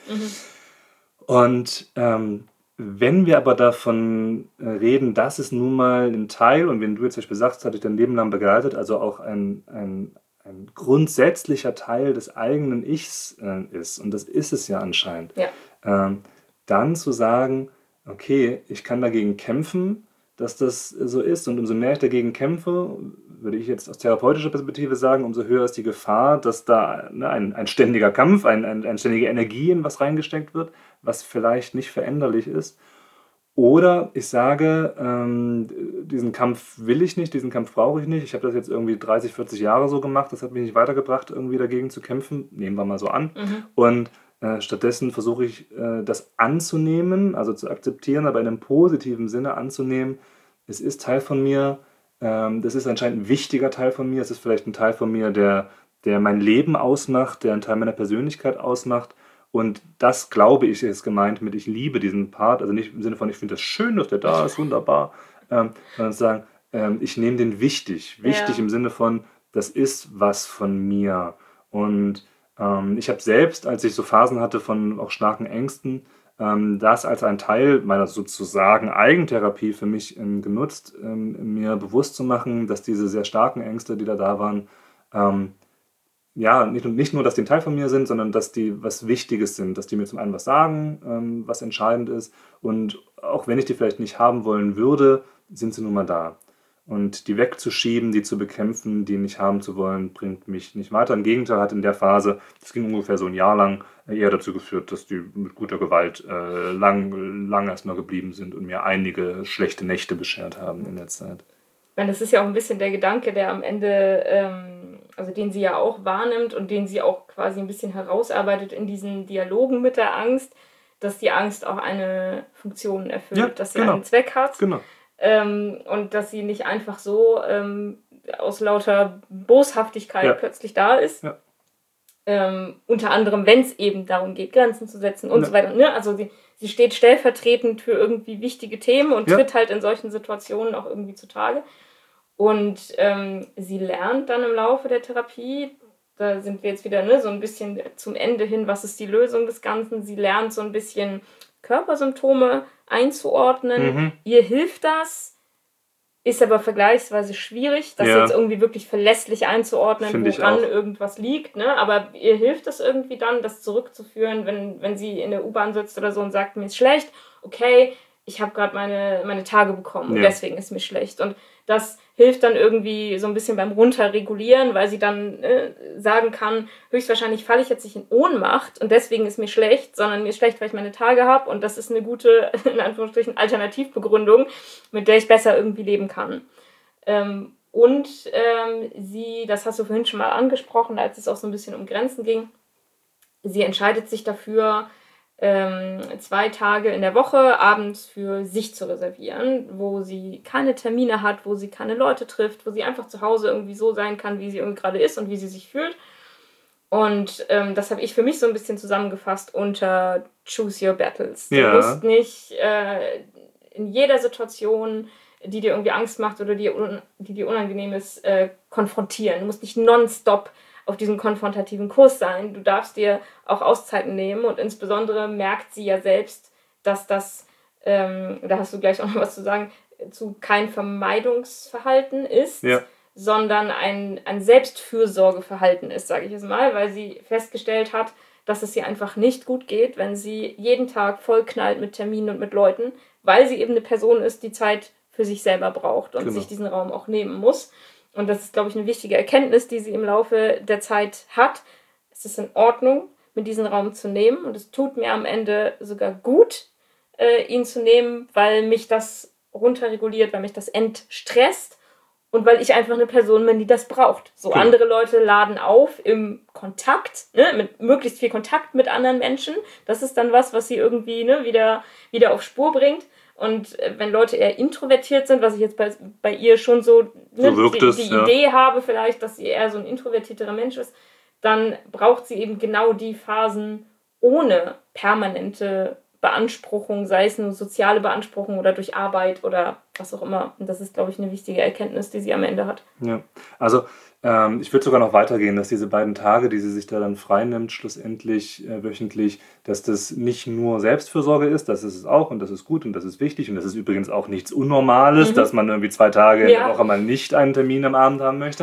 Und wenn wir aber davon reden, dass es nun mal ein Teil, und wenn du jetzt zum Beispiel sagst, hat dich dein Leben lang begleitet, also auch ein grundsätzlicher Teil des eigenen Ichs ist, und das ist es ja anscheinend, dann zu sagen, okay, ich kann dagegen kämpfen, dass das so ist, und umso mehr ich dagegen kämpfe, würde ich jetzt aus therapeutischer Perspektive sagen, umso höher ist die Gefahr, dass da ein ständiger Kampf, eine ständige Energie in was reingesteckt wird, was vielleicht nicht veränderlich ist. Oder ich sage, diesen Kampf will ich nicht, diesen Kampf brauche ich nicht. Ich habe das jetzt irgendwie 30, 40 Jahre so gemacht, das hat mich nicht weitergebracht, irgendwie dagegen zu kämpfen. Nehmen wir mal so an. Und stattdessen versuche ich, das anzunehmen, also zu akzeptieren, aber in einem positiven Sinne anzunehmen. Es ist Teil von mir, das ist anscheinend ein wichtiger Teil von mir, es ist vielleicht ein Teil von mir, der mein Leben ausmacht, der einen Teil meiner Persönlichkeit ausmacht. Und das, glaube ich, ist gemeint mit, ich liebe diesen Part, also nicht im Sinne von, ich finde das schön, dass der da ist, wunderbar, sondern zu sagen, ich nehme den wichtig im Sinne von, das ist was von mir. Und ich habe selbst, als ich so Phasen hatte von auch starken Ängsten, das als ein Teil meiner sozusagen Eigentherapie für mich genutzt, mir bewusst zu machen, dass diese sehr starken Ängste, die da waren, ja, nicht nur, dass die ein Teil von mir sind, sondern dass die was Wichtiges sind, dass die mir zum einen was sagen, was entscheidend ist. Und auch wenn ich die vielleicht nicht haben wollen würde, sind sie nun mal da. Und die wegzuschieben, die zu bekämpfen, die nicht haben zu wollen, bringt mich nicht weiter. Im Gegenteil hat in der Phase, das ging ungefähr so ein Jahr lang, eher dazu geführt, dass die mit guter Gewalt lang erstmal geblieben sind und mir einige schlechte Nächte beschert haben in der Zeit. Ich meine, das ist ja auch ein bisschen der Gedanke, der am Ende, also den sie ja auch wahrnimmt und den sie auch quasi ein bisschen herausarbeitet in diesen Dialogen mit der Angst, dass die Angst auch eine Funktion erfüllt, dass sie einen Zweck hat. Genau. Und dass sie nicht einfach so aus lauter Boshaftigkeit plötzlich da ist. Ja. Unter anderem, wenn es eben darum geht, Grenzen zu setzen und so weiter. Ne? Also sie steht stellvertretend für irgendwie wichtige Themen und tritt halt in solchen Situationen auch irgendwie zutage. Und sie lernt dann im Laufe der Therapie, da sind wir jetzt wieder so ein bisschen zum Ende hin, was ist die Lösung des Ganzen. Sie lernt so ein bisschen Körpersymptome einzuordnen. Ihr hilft das, ist aber vergleichsweise schwierig, das jetzt irgendwie wirklich verlässlich einzuordnen, woran irgendwas liegt. Ne? Aber ihr hilft es irgendwie dann, das zurückzuführen, wenn sie in der U-Bahn sitzt oder so und sagt, mir ist schlecht, okay, ich habe gerade meine Tage bekommen und deswegen ist mir schlecht. Und das hilft dann irgendwie so ein bisschen beim Runterregulieren, weil sie dann sagen kann, höchstwahrscheinlich falle ich jetzt nicht in Ohnmacht und deswegen ist mir schlecht, sondern mir ist schlecht, weil ich meine Tage habe und das ist eine gute, in Anführungsstrichen, Alternativbegründung, mit der ich besser irgendwie leben kann. Sie, das hast du vorhin schon mal angesprochen, als es auch so ein bisschen um Grenzen ging, sie entscheidet sich dafür, 2 Tage in der Woche abends für sich zu reservieren, wo sie keine Termine hat, wo sie keine Leute trifft, wo sie einfach zu Hause irgendwie so sein kann, wie sie irgendwie gerade ist und wie sie sich fühlt. Und das habe ich für mich so ein bisschen zusammengefasst unter Choose Your Battles. Du musst nicht in jeder Situation, die dir irgendwie Angst macht oder die dir unangenehm ist, konfrontieren. Du musst nicht nonstop auf diesem konfrontativen Kurs sein. Du darfst dir auch Auszeiten nehmen und insbesondere merkt sie ja selbst, dass das, da hast du gleich auch noch was zu sagen, kein Vermeidungsverhalten ist, sondern ein Selbstfürsorgeverhalten ist, sage ich jetzt mal, weil sie festgestellt hat, dass es ihr einfach nicht gut geht, wenn sie jeden Tag vollknallt mit Terminen und mit Leuten, weil sie eben eine Person ist, die Zeit für sich selber braucht und sich diesen Raum auch nehmen muss. Und das ist, glaube ich, eine wichtige Erkenntnis, die sie im Laufe der Zeit hat. Es ist in Ordnung, mir diesen Raum zu nehmen. Und es tut mir am Ende sogar gut, ihn zu nehmen, weil mich das runterreguliert, weil mich das entstresst und weil ich einfach eine Person bin, die das braucht. So andere Leute laden auf im Kontakt, mit möglichst viel Kontakt mit anderen Menschen. Das ist dann was sie irgendwie wieder auf Spur bringt. Und wenn Leute eher introvertiert sind, was ich jetzt bei ihr schon so die Idee habe vielleicht, dass sie eher so ein introvertierterer Mensch ist, dann braucht sie eben genau die Phasen ohne permanente Beanspruchung, sei es nur soziale Beanspruchung oder durch Arbeit oder was auch immer. Und das ist, glaube ich, eine wichtige Erkenntnis, die sie am Ende hat. Ja, also ich würde sogar noch weitergehen, dass diese beiden Tage, die sie sich da dann freinimmt, schlussendlich wöchentlich, dass das nicht nur Selbstfürsorge ist, das ist es auch und das ist gut und das ist wichtig und das ist übrigens auch nichts Unnormales, dass man irgendwie 2 Tage in der Woche mal nicht einen Termin am Abend haben möchte.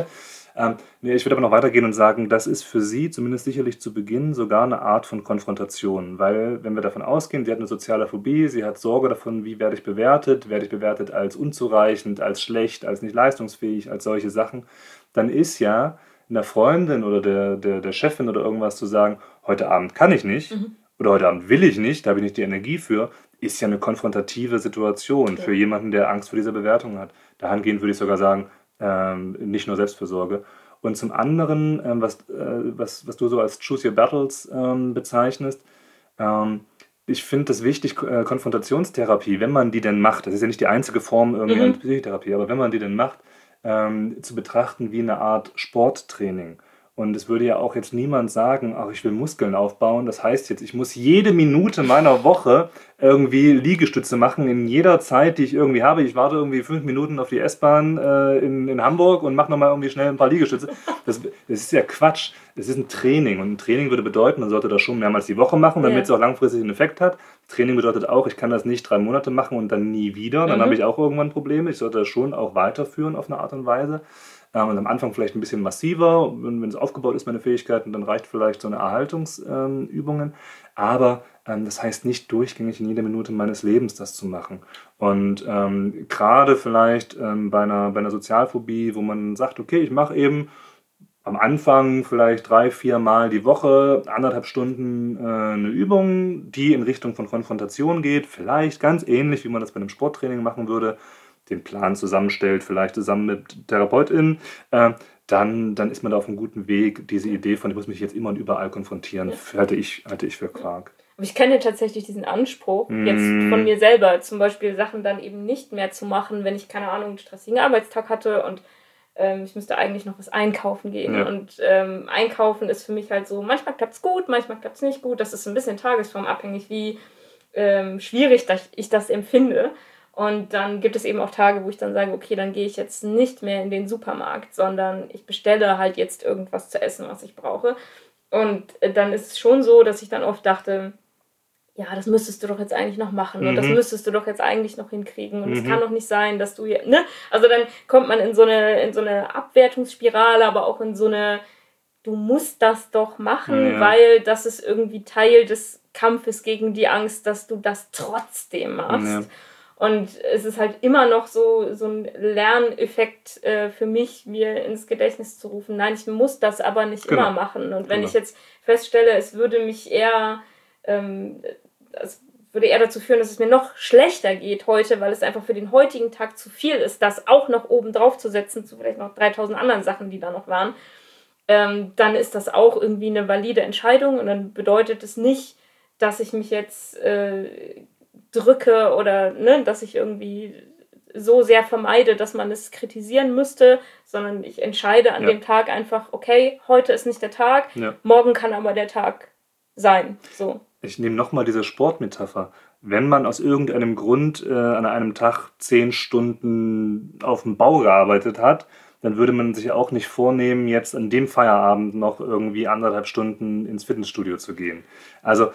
Ich würde aber noch weitergehen und sagen, das ist für sie zumindest sicherlich zu Beginn sogar eine Art von Konfrontation, weil wenn wir davon ausgehen, sie hat eine soziale Phobie, sie hat Sorge davon, wie werde ich bewertet als unzureichend, als schlecht, als nicht leistungsfähig, als solche Sachen, dann ist ja einer Freundin oder der Chefin oder irgendwas zu sagen, heute Abend kann ich nicht oder heute Abend will ich nicht, da habe ich nicht die Energie für, ist ja eine konfrontative Situation für jemanden, der Angst vor dieser Bewertung hat. Dahingehend würde ich sogar sagen, nicht nur Selbstfürsorge. Und zum anderen, was du so als Choose Your Battles bezeichnest, ich finde das wichtig, Konfrontationstherapie, wenn man die denn macht, das ist ja nicht die einzige Form irgendwie an Psychotherapie, aber wenn man die denn macht, zu betrachten wie eine Art Sporttraining. Und es würde ja auch jetzt niemand sagen, ach, ich will Muskeln aufbauen. Das heißt jetzt, ich muss jede Minute meiner Woche irgendwie Liegestütze machen in jeder Zeit, die ich irgendwie habe. Ich warte irgendwie 5 Minuten auf die S-Bahn in Hamburg und mache nochmal irgendwie schnell ein paar Liegestütze. Das ist ja Quatsch. Das ist ein Training. Und ein Training würde bedeuten, man sollte das schon mehrmals die Woche machen, damit es auch langfristig einen Effekt hat. Training bedeutet auch, ich kann das nicht 3 Monate machen und dann nie wieder. Dann habe ich auch irgendwann Probleme. Ich sollte das schon auch weiterführen auf eine Art und Weise. Und am Anfang vielleicht ein bisschen massiver, wenn es aufgebaut ist, meine Fähigkeiten, dann reicht vielleicht so eine Erhaltungsübungen. Aber das heißt nicht durchgängig in jeder Minute meines Lebens das zu machen. Und gerade vielleicht bei einer Sozialphobie, wo man sagt, okay, ich mache eben am Anfang vielleicht 3-4 Mal die Woche, 1,5 Stunden eine Übung, die in Richtung von Konfrontation geht, vielleicht ganz ähnlich, wie man das bei einem Sporttraining machen würde, den Plan zusammenstellt, vielleicht zusammen mit TherapeutInnen, dann ist man da auf einem guten Weg. Diese Idee von, ich muss mich jetzt immer und überall konfrontieren, halte ich für Quark. Aber ich kenne tatsächlich diesen Anspruch jetzt von mir selber, zum Beispiel Sachen dann eben nicht mehr zu machen, wenn ich, keine Ahnung, einen stressigen Arbeitstag hatte und ich müsste eigentlich noch was einkaufen gehen. Ja. Und einkaufen ist für mich halt so, manchmal klappt es gut, manchmal klappt es nicht gut. Das ist ein bisschen tagesformabhängig, wie schwierig ich das empfinde. Und dann gibt es eben auch Tage, wo ich dann sage, okay, dann gehe ich jetzt nicht mehr in den Supermarkt, sondern ich bestelle halt jetzt irgendwas zu essen, was ich brauche. Und dann ist es schon so, dass ich dann oft dachte, ja, das müsstest du doch jetzt eigentlich noch machen und das müsstest du doch jetzt eigentlich noch hinkriegen und es kann doch nicht sein, dass du hier, ne? Also dann kommt man in so eine Abwertungsspirale, aber auch in so eine, du musst das doch machen, weil das ist irgendwie Teil des Kampfes gegen die Angst, dass du das trotzdem machst. Ja. Und es ist halt immer noch so ein Lerneffekt für mich, mir ins Gedächtnis zu rufen, nein, ich muss das aber nicht immer machen. Und wenn ich jetzt feststelle, es würde mich eher das würde eher dazu führen, dass es mir noch schlechter geht heute, weil es einfach für den heutigen Tag zu viel ist, das auch noch oben drauf zu setzen, zu vielleicht noch 3000 anderen Sachen, die da noch waren, dann ist das auch irgendwie eine valide Entscheidung und dann bedeutet es nicht, dass ich mich jetzt drücke oder dass ich irgendwie so sehr vermeide, dass man es kritisieren müsste, sondern ich entscheide an dem Tag einfach, okay, heute ist nicht der Tag, morgen kann aber der Tag sein. So. Ich nehme nochmal diese Sportmetapher. Wenn man aus irgendeinem Grund an einem Tag 10 Stunden auf dem Bau gearbeitet hat, dann würde man sich auch nicht vornehmen, jetzt an dem Feierabend noch irgendwie 1,5 Stunden ins Fitnessstudio zu gehen. Also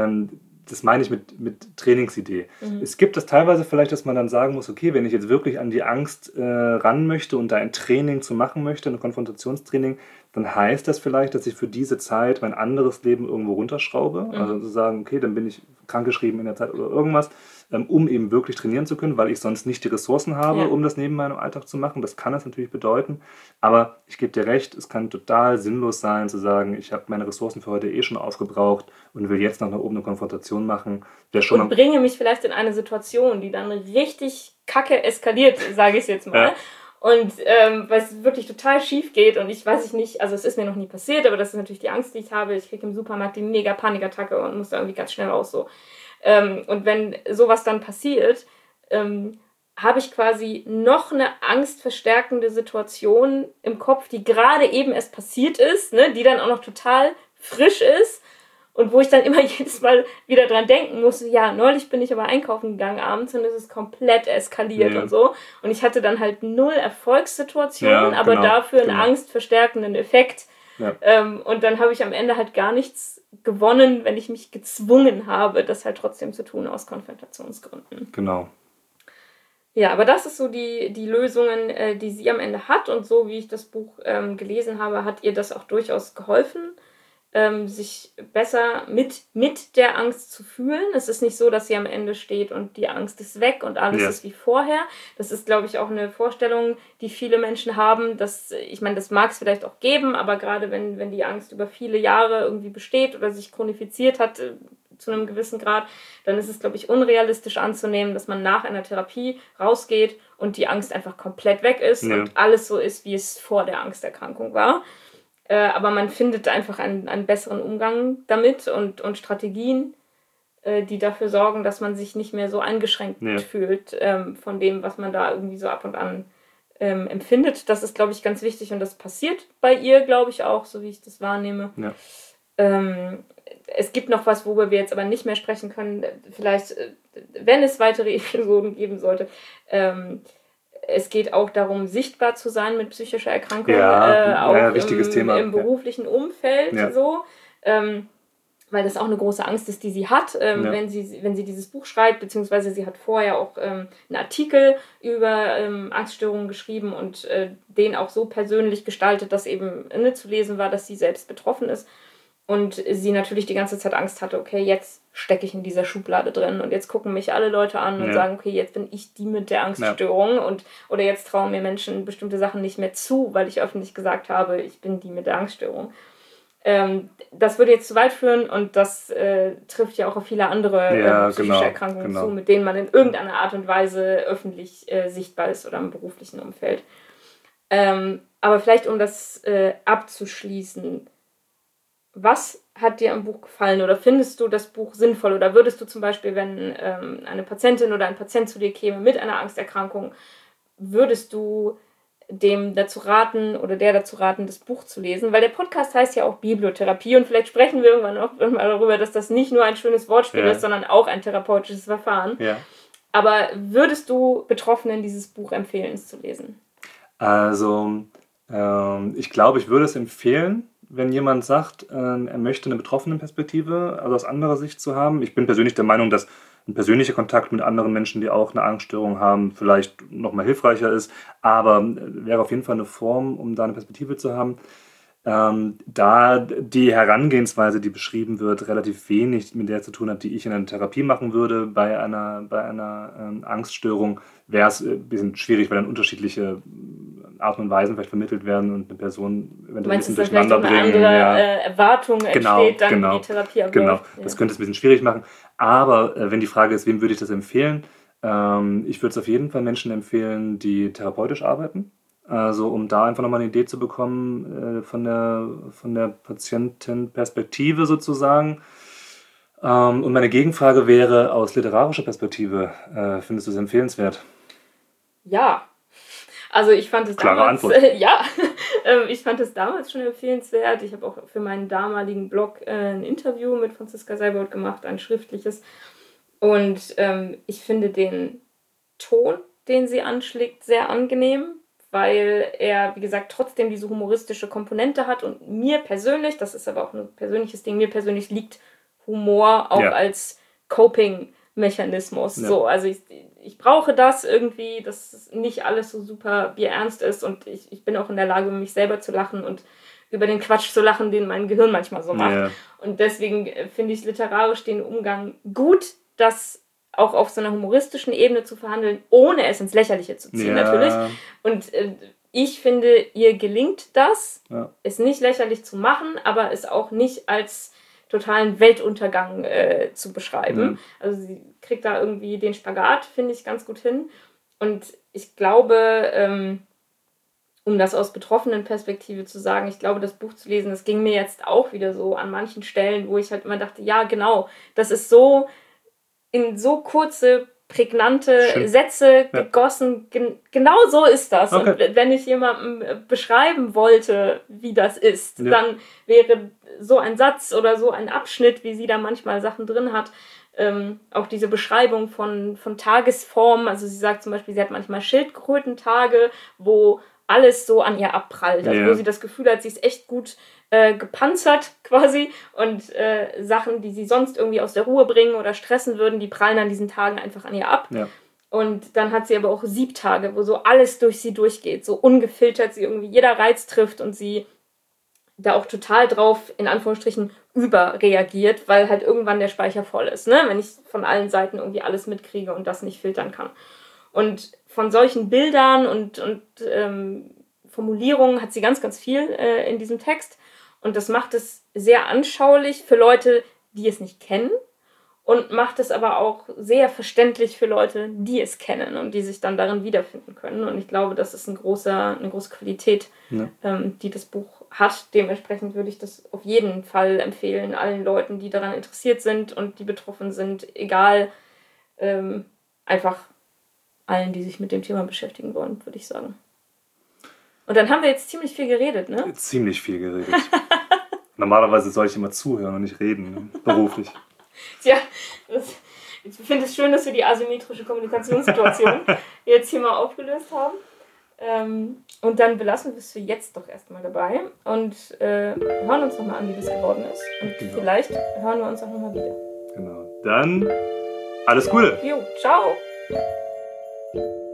das meine ich mit Trainingsidee. Es gibt das teilweise vielleicht, dass man dann sagen muss, okay, wenn ich jetzt wirklich an die Angst ran möchte und da ein Training zu machen möchte, ein Konfrontationstraining, dann heißt das vielleicht, dass ich für diese Zeit mein anderes Leben irgendwo runterschraube. Also zu sagen, okay, dann bin ich krankgeschrieben in der Zeit oder irgendwas, um eben wirklich trainieren zu können, weil ich sonst nicht die Ressourcen habe, um das neben meinem Alltag zu machen. Das kann es natürlich bedeuten. Aber ich gebe dir recht, es kann total sinnlos sein, zu sagen, ich habe meine Ressourcen für heute schon aufgebraucht und will jetzt noch nach oben eine Konfrontation machen. Und bringe mich vielleicht in eine Situation, die dann richtig kacke eskaliert, sage ich es jetzt mal. Ja. Und weil es wirklich total schief geht und ich weiß nicht, also es ist mir noch nie passiert, aber das ist natürlich die Angst, die ich habe. Ich kriege im Supermarkt die mega Panikattacke und muss da irgendwie ganz schnell raus so. Und wenn sowas dann passiert, habe ich quasi noch eine angstverstärkende Situation im Kopf, die gerade eben erst passiert ist, ne, die dann auch noch total frisch ist. Und wo ich dann immer jedes Mal wieder dran denken muss, ja, neulich bin ich aber einkaufen gegangen abends und es ist komplett eskaliert und so. Und ich hatte dann halt 0 Erfolgssituationen, aber dafür einen angstverstärkenden Effekt. Ja. Und dann habe ich am Ende halt gar nichts gewonnen, wenn ich mich gezwungen habe, das halt trotzdem zu tun aus Konfrontationsgründen. Genau. Ja, aber das ist so die Lösungen, die sie am Ende hat. Und so wie ich das Buch gelesen habe, hat ihr das auch durchaus geholfen, sich besser mit der Angst zu fühlen. Es ist nicht so, dass sie am Ende steht und die Angst ist weg und alles ist wie vorher. Das ist, glaube ich, auch eine Vorstellung, die viele Menschen haben. Ich meine, das mag es vielleicht auch geben, aber gerade wenn die Angst über viele Jahre irgendwie besteht oder sich chronifiziert hat zu einem gewissen Grad, dann ist es, glaube ich, unrealistisch anzunehmen, dass man nach einer Therapie rausgeht und die Angst einfach komplett weg ist und alles so ist, wie es vor der Angsterkrankung war. Aber man findet einfach einen besseren Umgang damit und Strategien, die dafür sorgen, dass man sich nicht mehr so eingeschränkt fühlt von dem, was man da irgendwie so ab und an empfindet. Das ist, glaube ich, ganz wichtig und das passiert bei ihr, glaube ich, auch, so wie ich das wahrnehme. Ja. Es gibt noch was, worüber wir jetzt aber nicht mehr sprechen können. Vielleicht, wenn es weitere Episoden geben sollte, es geht auch darum, sichtbar zu sein mit psychischer Erkrankung, auch wichtiges Thema. Im beruflichen Umfeld. So. weil das auch eine große Angst ist, die sie hat, wenn sie dieses Buch schreibt, beziehungsweise sie hat vorher auch einen Artikel über Angststörungen geschrieben und den auch so persönlich gestaltet, dass eben zu lesen war, dass sie selbst betroffen ist. Und sie natürlich die ganze Zeit Angst hatte, okay, jetzt stecke ich in dieser Schublade drin und jetzt gucken mich alle Leute an und sagen, okay, jetzt bin ich die mit der Angststörung oder jetzt trauen mir Menschen bestimmte Sachen nicht mehr zu, weil ich öffentlich gesagt habe, ich bin die mit der Angststörung. Das würde jetzt zu weit führen und das trifft ja auch auf viele andere psychische Erkrankungen zu, mit denen man in irgendeiner Art und Weise öffentlich sichtbar ist oder im beruflichen Umfeld. Aber vielleicht, um das abzuschließen, was hat dir am Buch gefallen oder findest du das Buch sinnvoll oder würdest du zum Beispiel, wenn eine Patientin oder ein Patient zu dir käme mit einer Angsterkrankung, würdest du dem dazu raten oder der dazu raten, das Buch zu lesen? Weil der Podcast heißt ja auch Bibliotherapie und vielleicht sprechen wir irgendwann auch mal darüber, dass das nicht nur ein schönes Wortspiel ist, sondern auch ein therapeutisches Verfahren. Ja. Aber würdest du Betroffenen dieses Buch empfehlen, es zu lesen? Also, ich glaube, ich würde es empfehlen, wenn jemand sagt, er möchte eine Betroffenenperspektive, also aus anderer Sicht zu haben. Ich bin persönlich der Meinung, dass ein persönlicher Kontakt mit anderen Menschen, die auch eine Angststörung haben, vielleicht nochmal hilfreicher ist, aber wäre auf jeden Fall eine Form, um da eine Perspektive zu haben. Da die Herangehensweise, die beschrieben wird, relativ wenig mit der zu tun hat, die ich in einer Therapie machen würde. Bei einer Angststörung wäre es ein bisschen schwierig, weil dann unterschiedliche Arten und Weisen vielleicht vermittelt werden und eine Person eventuell ein bisschen durcheinander bringen. Eine andere Erwartung entsteht dann, wie die Therapie abläuft. Genau, das könnte es ein bisschen schwierig machen. Aber wenn die Frage ist, wem würde ich das empfehlen? Ich würde es auf jeden Fall Menschen empfehlen, die therapeutisch arbeiten. Also um da einfach nochmal eine Idee zu bekommen von der Patientenperspektive sozusagen. Und meine Gegenfrage wäre, aus literarischer Perspektive, findest du es empfehlenswert? Ja. Also ich fand es damals, ich fand es damals schon empfehlenswert. Ich habe auch für meinen damaligen Blog ein Interview mit Franziska Seibold gemacht, ein schriftliches. Und ich finde den Ton, den sie anschlägt, sehr angenehm, weil er, wie gesagt, trotzdem diese humoristische Komponente hat. Und mir persönlich, das ist aber auch ein persönliches Ding, mir persönlich liegt Humor auch als Coping-Mechanismus. Ja. So, also ich brauche das irgendwie, dass nicht alles so super bierernst ist und ich bin auch in der Lage, mich selber zu lachen und über den Quatsch zu lachen, den mein Gehirn manchmal so macht. Ja. Und deswegen finde ich literarisch den Umgang gut, das auch auf so einer humoristischen Ebene zu verhandeln, ohne es ins Lächerliche zu ziehen, natürlich. Und ich finde, ihr gelingt das, es nicht lächerlich zu machen, aber es auch nicht als totalen Weltuntergang zu beschreiben. Also sie kriegt da irgendwie den Spagat, finde ich, ganz gut hin. Und ich glaube, um das aus betroffenen Perspektive zu sagen, ich glaube, das Buch zu lesen, das ging mir jetzt auch wieder so an manchen Stellen, wo ich halt immer dachte, ja, genau, das ist so in so kurze, prägnante Sätze gegossen. Genau so ist das. Okay. Und wenn ich jemandem beschreiben wollte, wie das ist, dann wäre so ein Satz oder so ein Abschnitt, wie sie da manchmal Sachen drin hat, auch diese Beschreibung von Tagesformen. Also sie sagt zum Beispiel, sie hat manchmal Schildkrötentage, wo alles so an ihr abprallt. Also wo sie das Gefühl hat, sie ist echt gut gepanzert quasi und Sachen, die sie sonst irgendwie aus der Ruhe bringen oder stressen würden, die prallen an diesen Tagen einfach an ihr ab. Ja. Und dann hat sie aber auch Siebtage, wo so alles durch sie durchgeht, so ungefiltert sie irgendwie jeder Reiz trifft und sie da auch total drauf, in Anführungsstrichen, überreagiert, weil halt irgendwann der Speicher voll ist, ne? Wenn ich von allen Seiten irgendwie alles mitkriege und das nicht filtern kann. Und von solchen Bildern und Formulierungen hat sie ganz, ganz viel in diesem Text. Und das macht es sehr anschaulich für Leute, die es nicht kennen und macht es aber auch sehr verständlich für Leute, die es kennen und die sich dann darin wiederfinden können. Und ich glaube, das ist eine große Qualität, die das Buch hat. Dementsprechend würde ich das auf jeden Fall empfehlen, allen Leuten, die daran interessiert sind und die betroffen sind, egal, einfach allen, die sich mit dem Thema beschäftigen wollen, würde ich sagen. Und dann haben wir jetzt ziemlich viel geredet, ne? Ziemlich viel geredet. Normalerweise soll ich immer zuhören und nicht reden, ne? Beruflich. Tja, ich finde es schön, dass wir die asymmetrische Kommunikationssituation jetzt hier mal aufgelöst haben. Und dann belassen wir es für jetzt doch erstmal dabei und hören uns nochmal an, wie das geworden ist. Und vielleicht hören wir uns auch nochmal wieder. Genau. Dann alles Gute. Jo, ciao.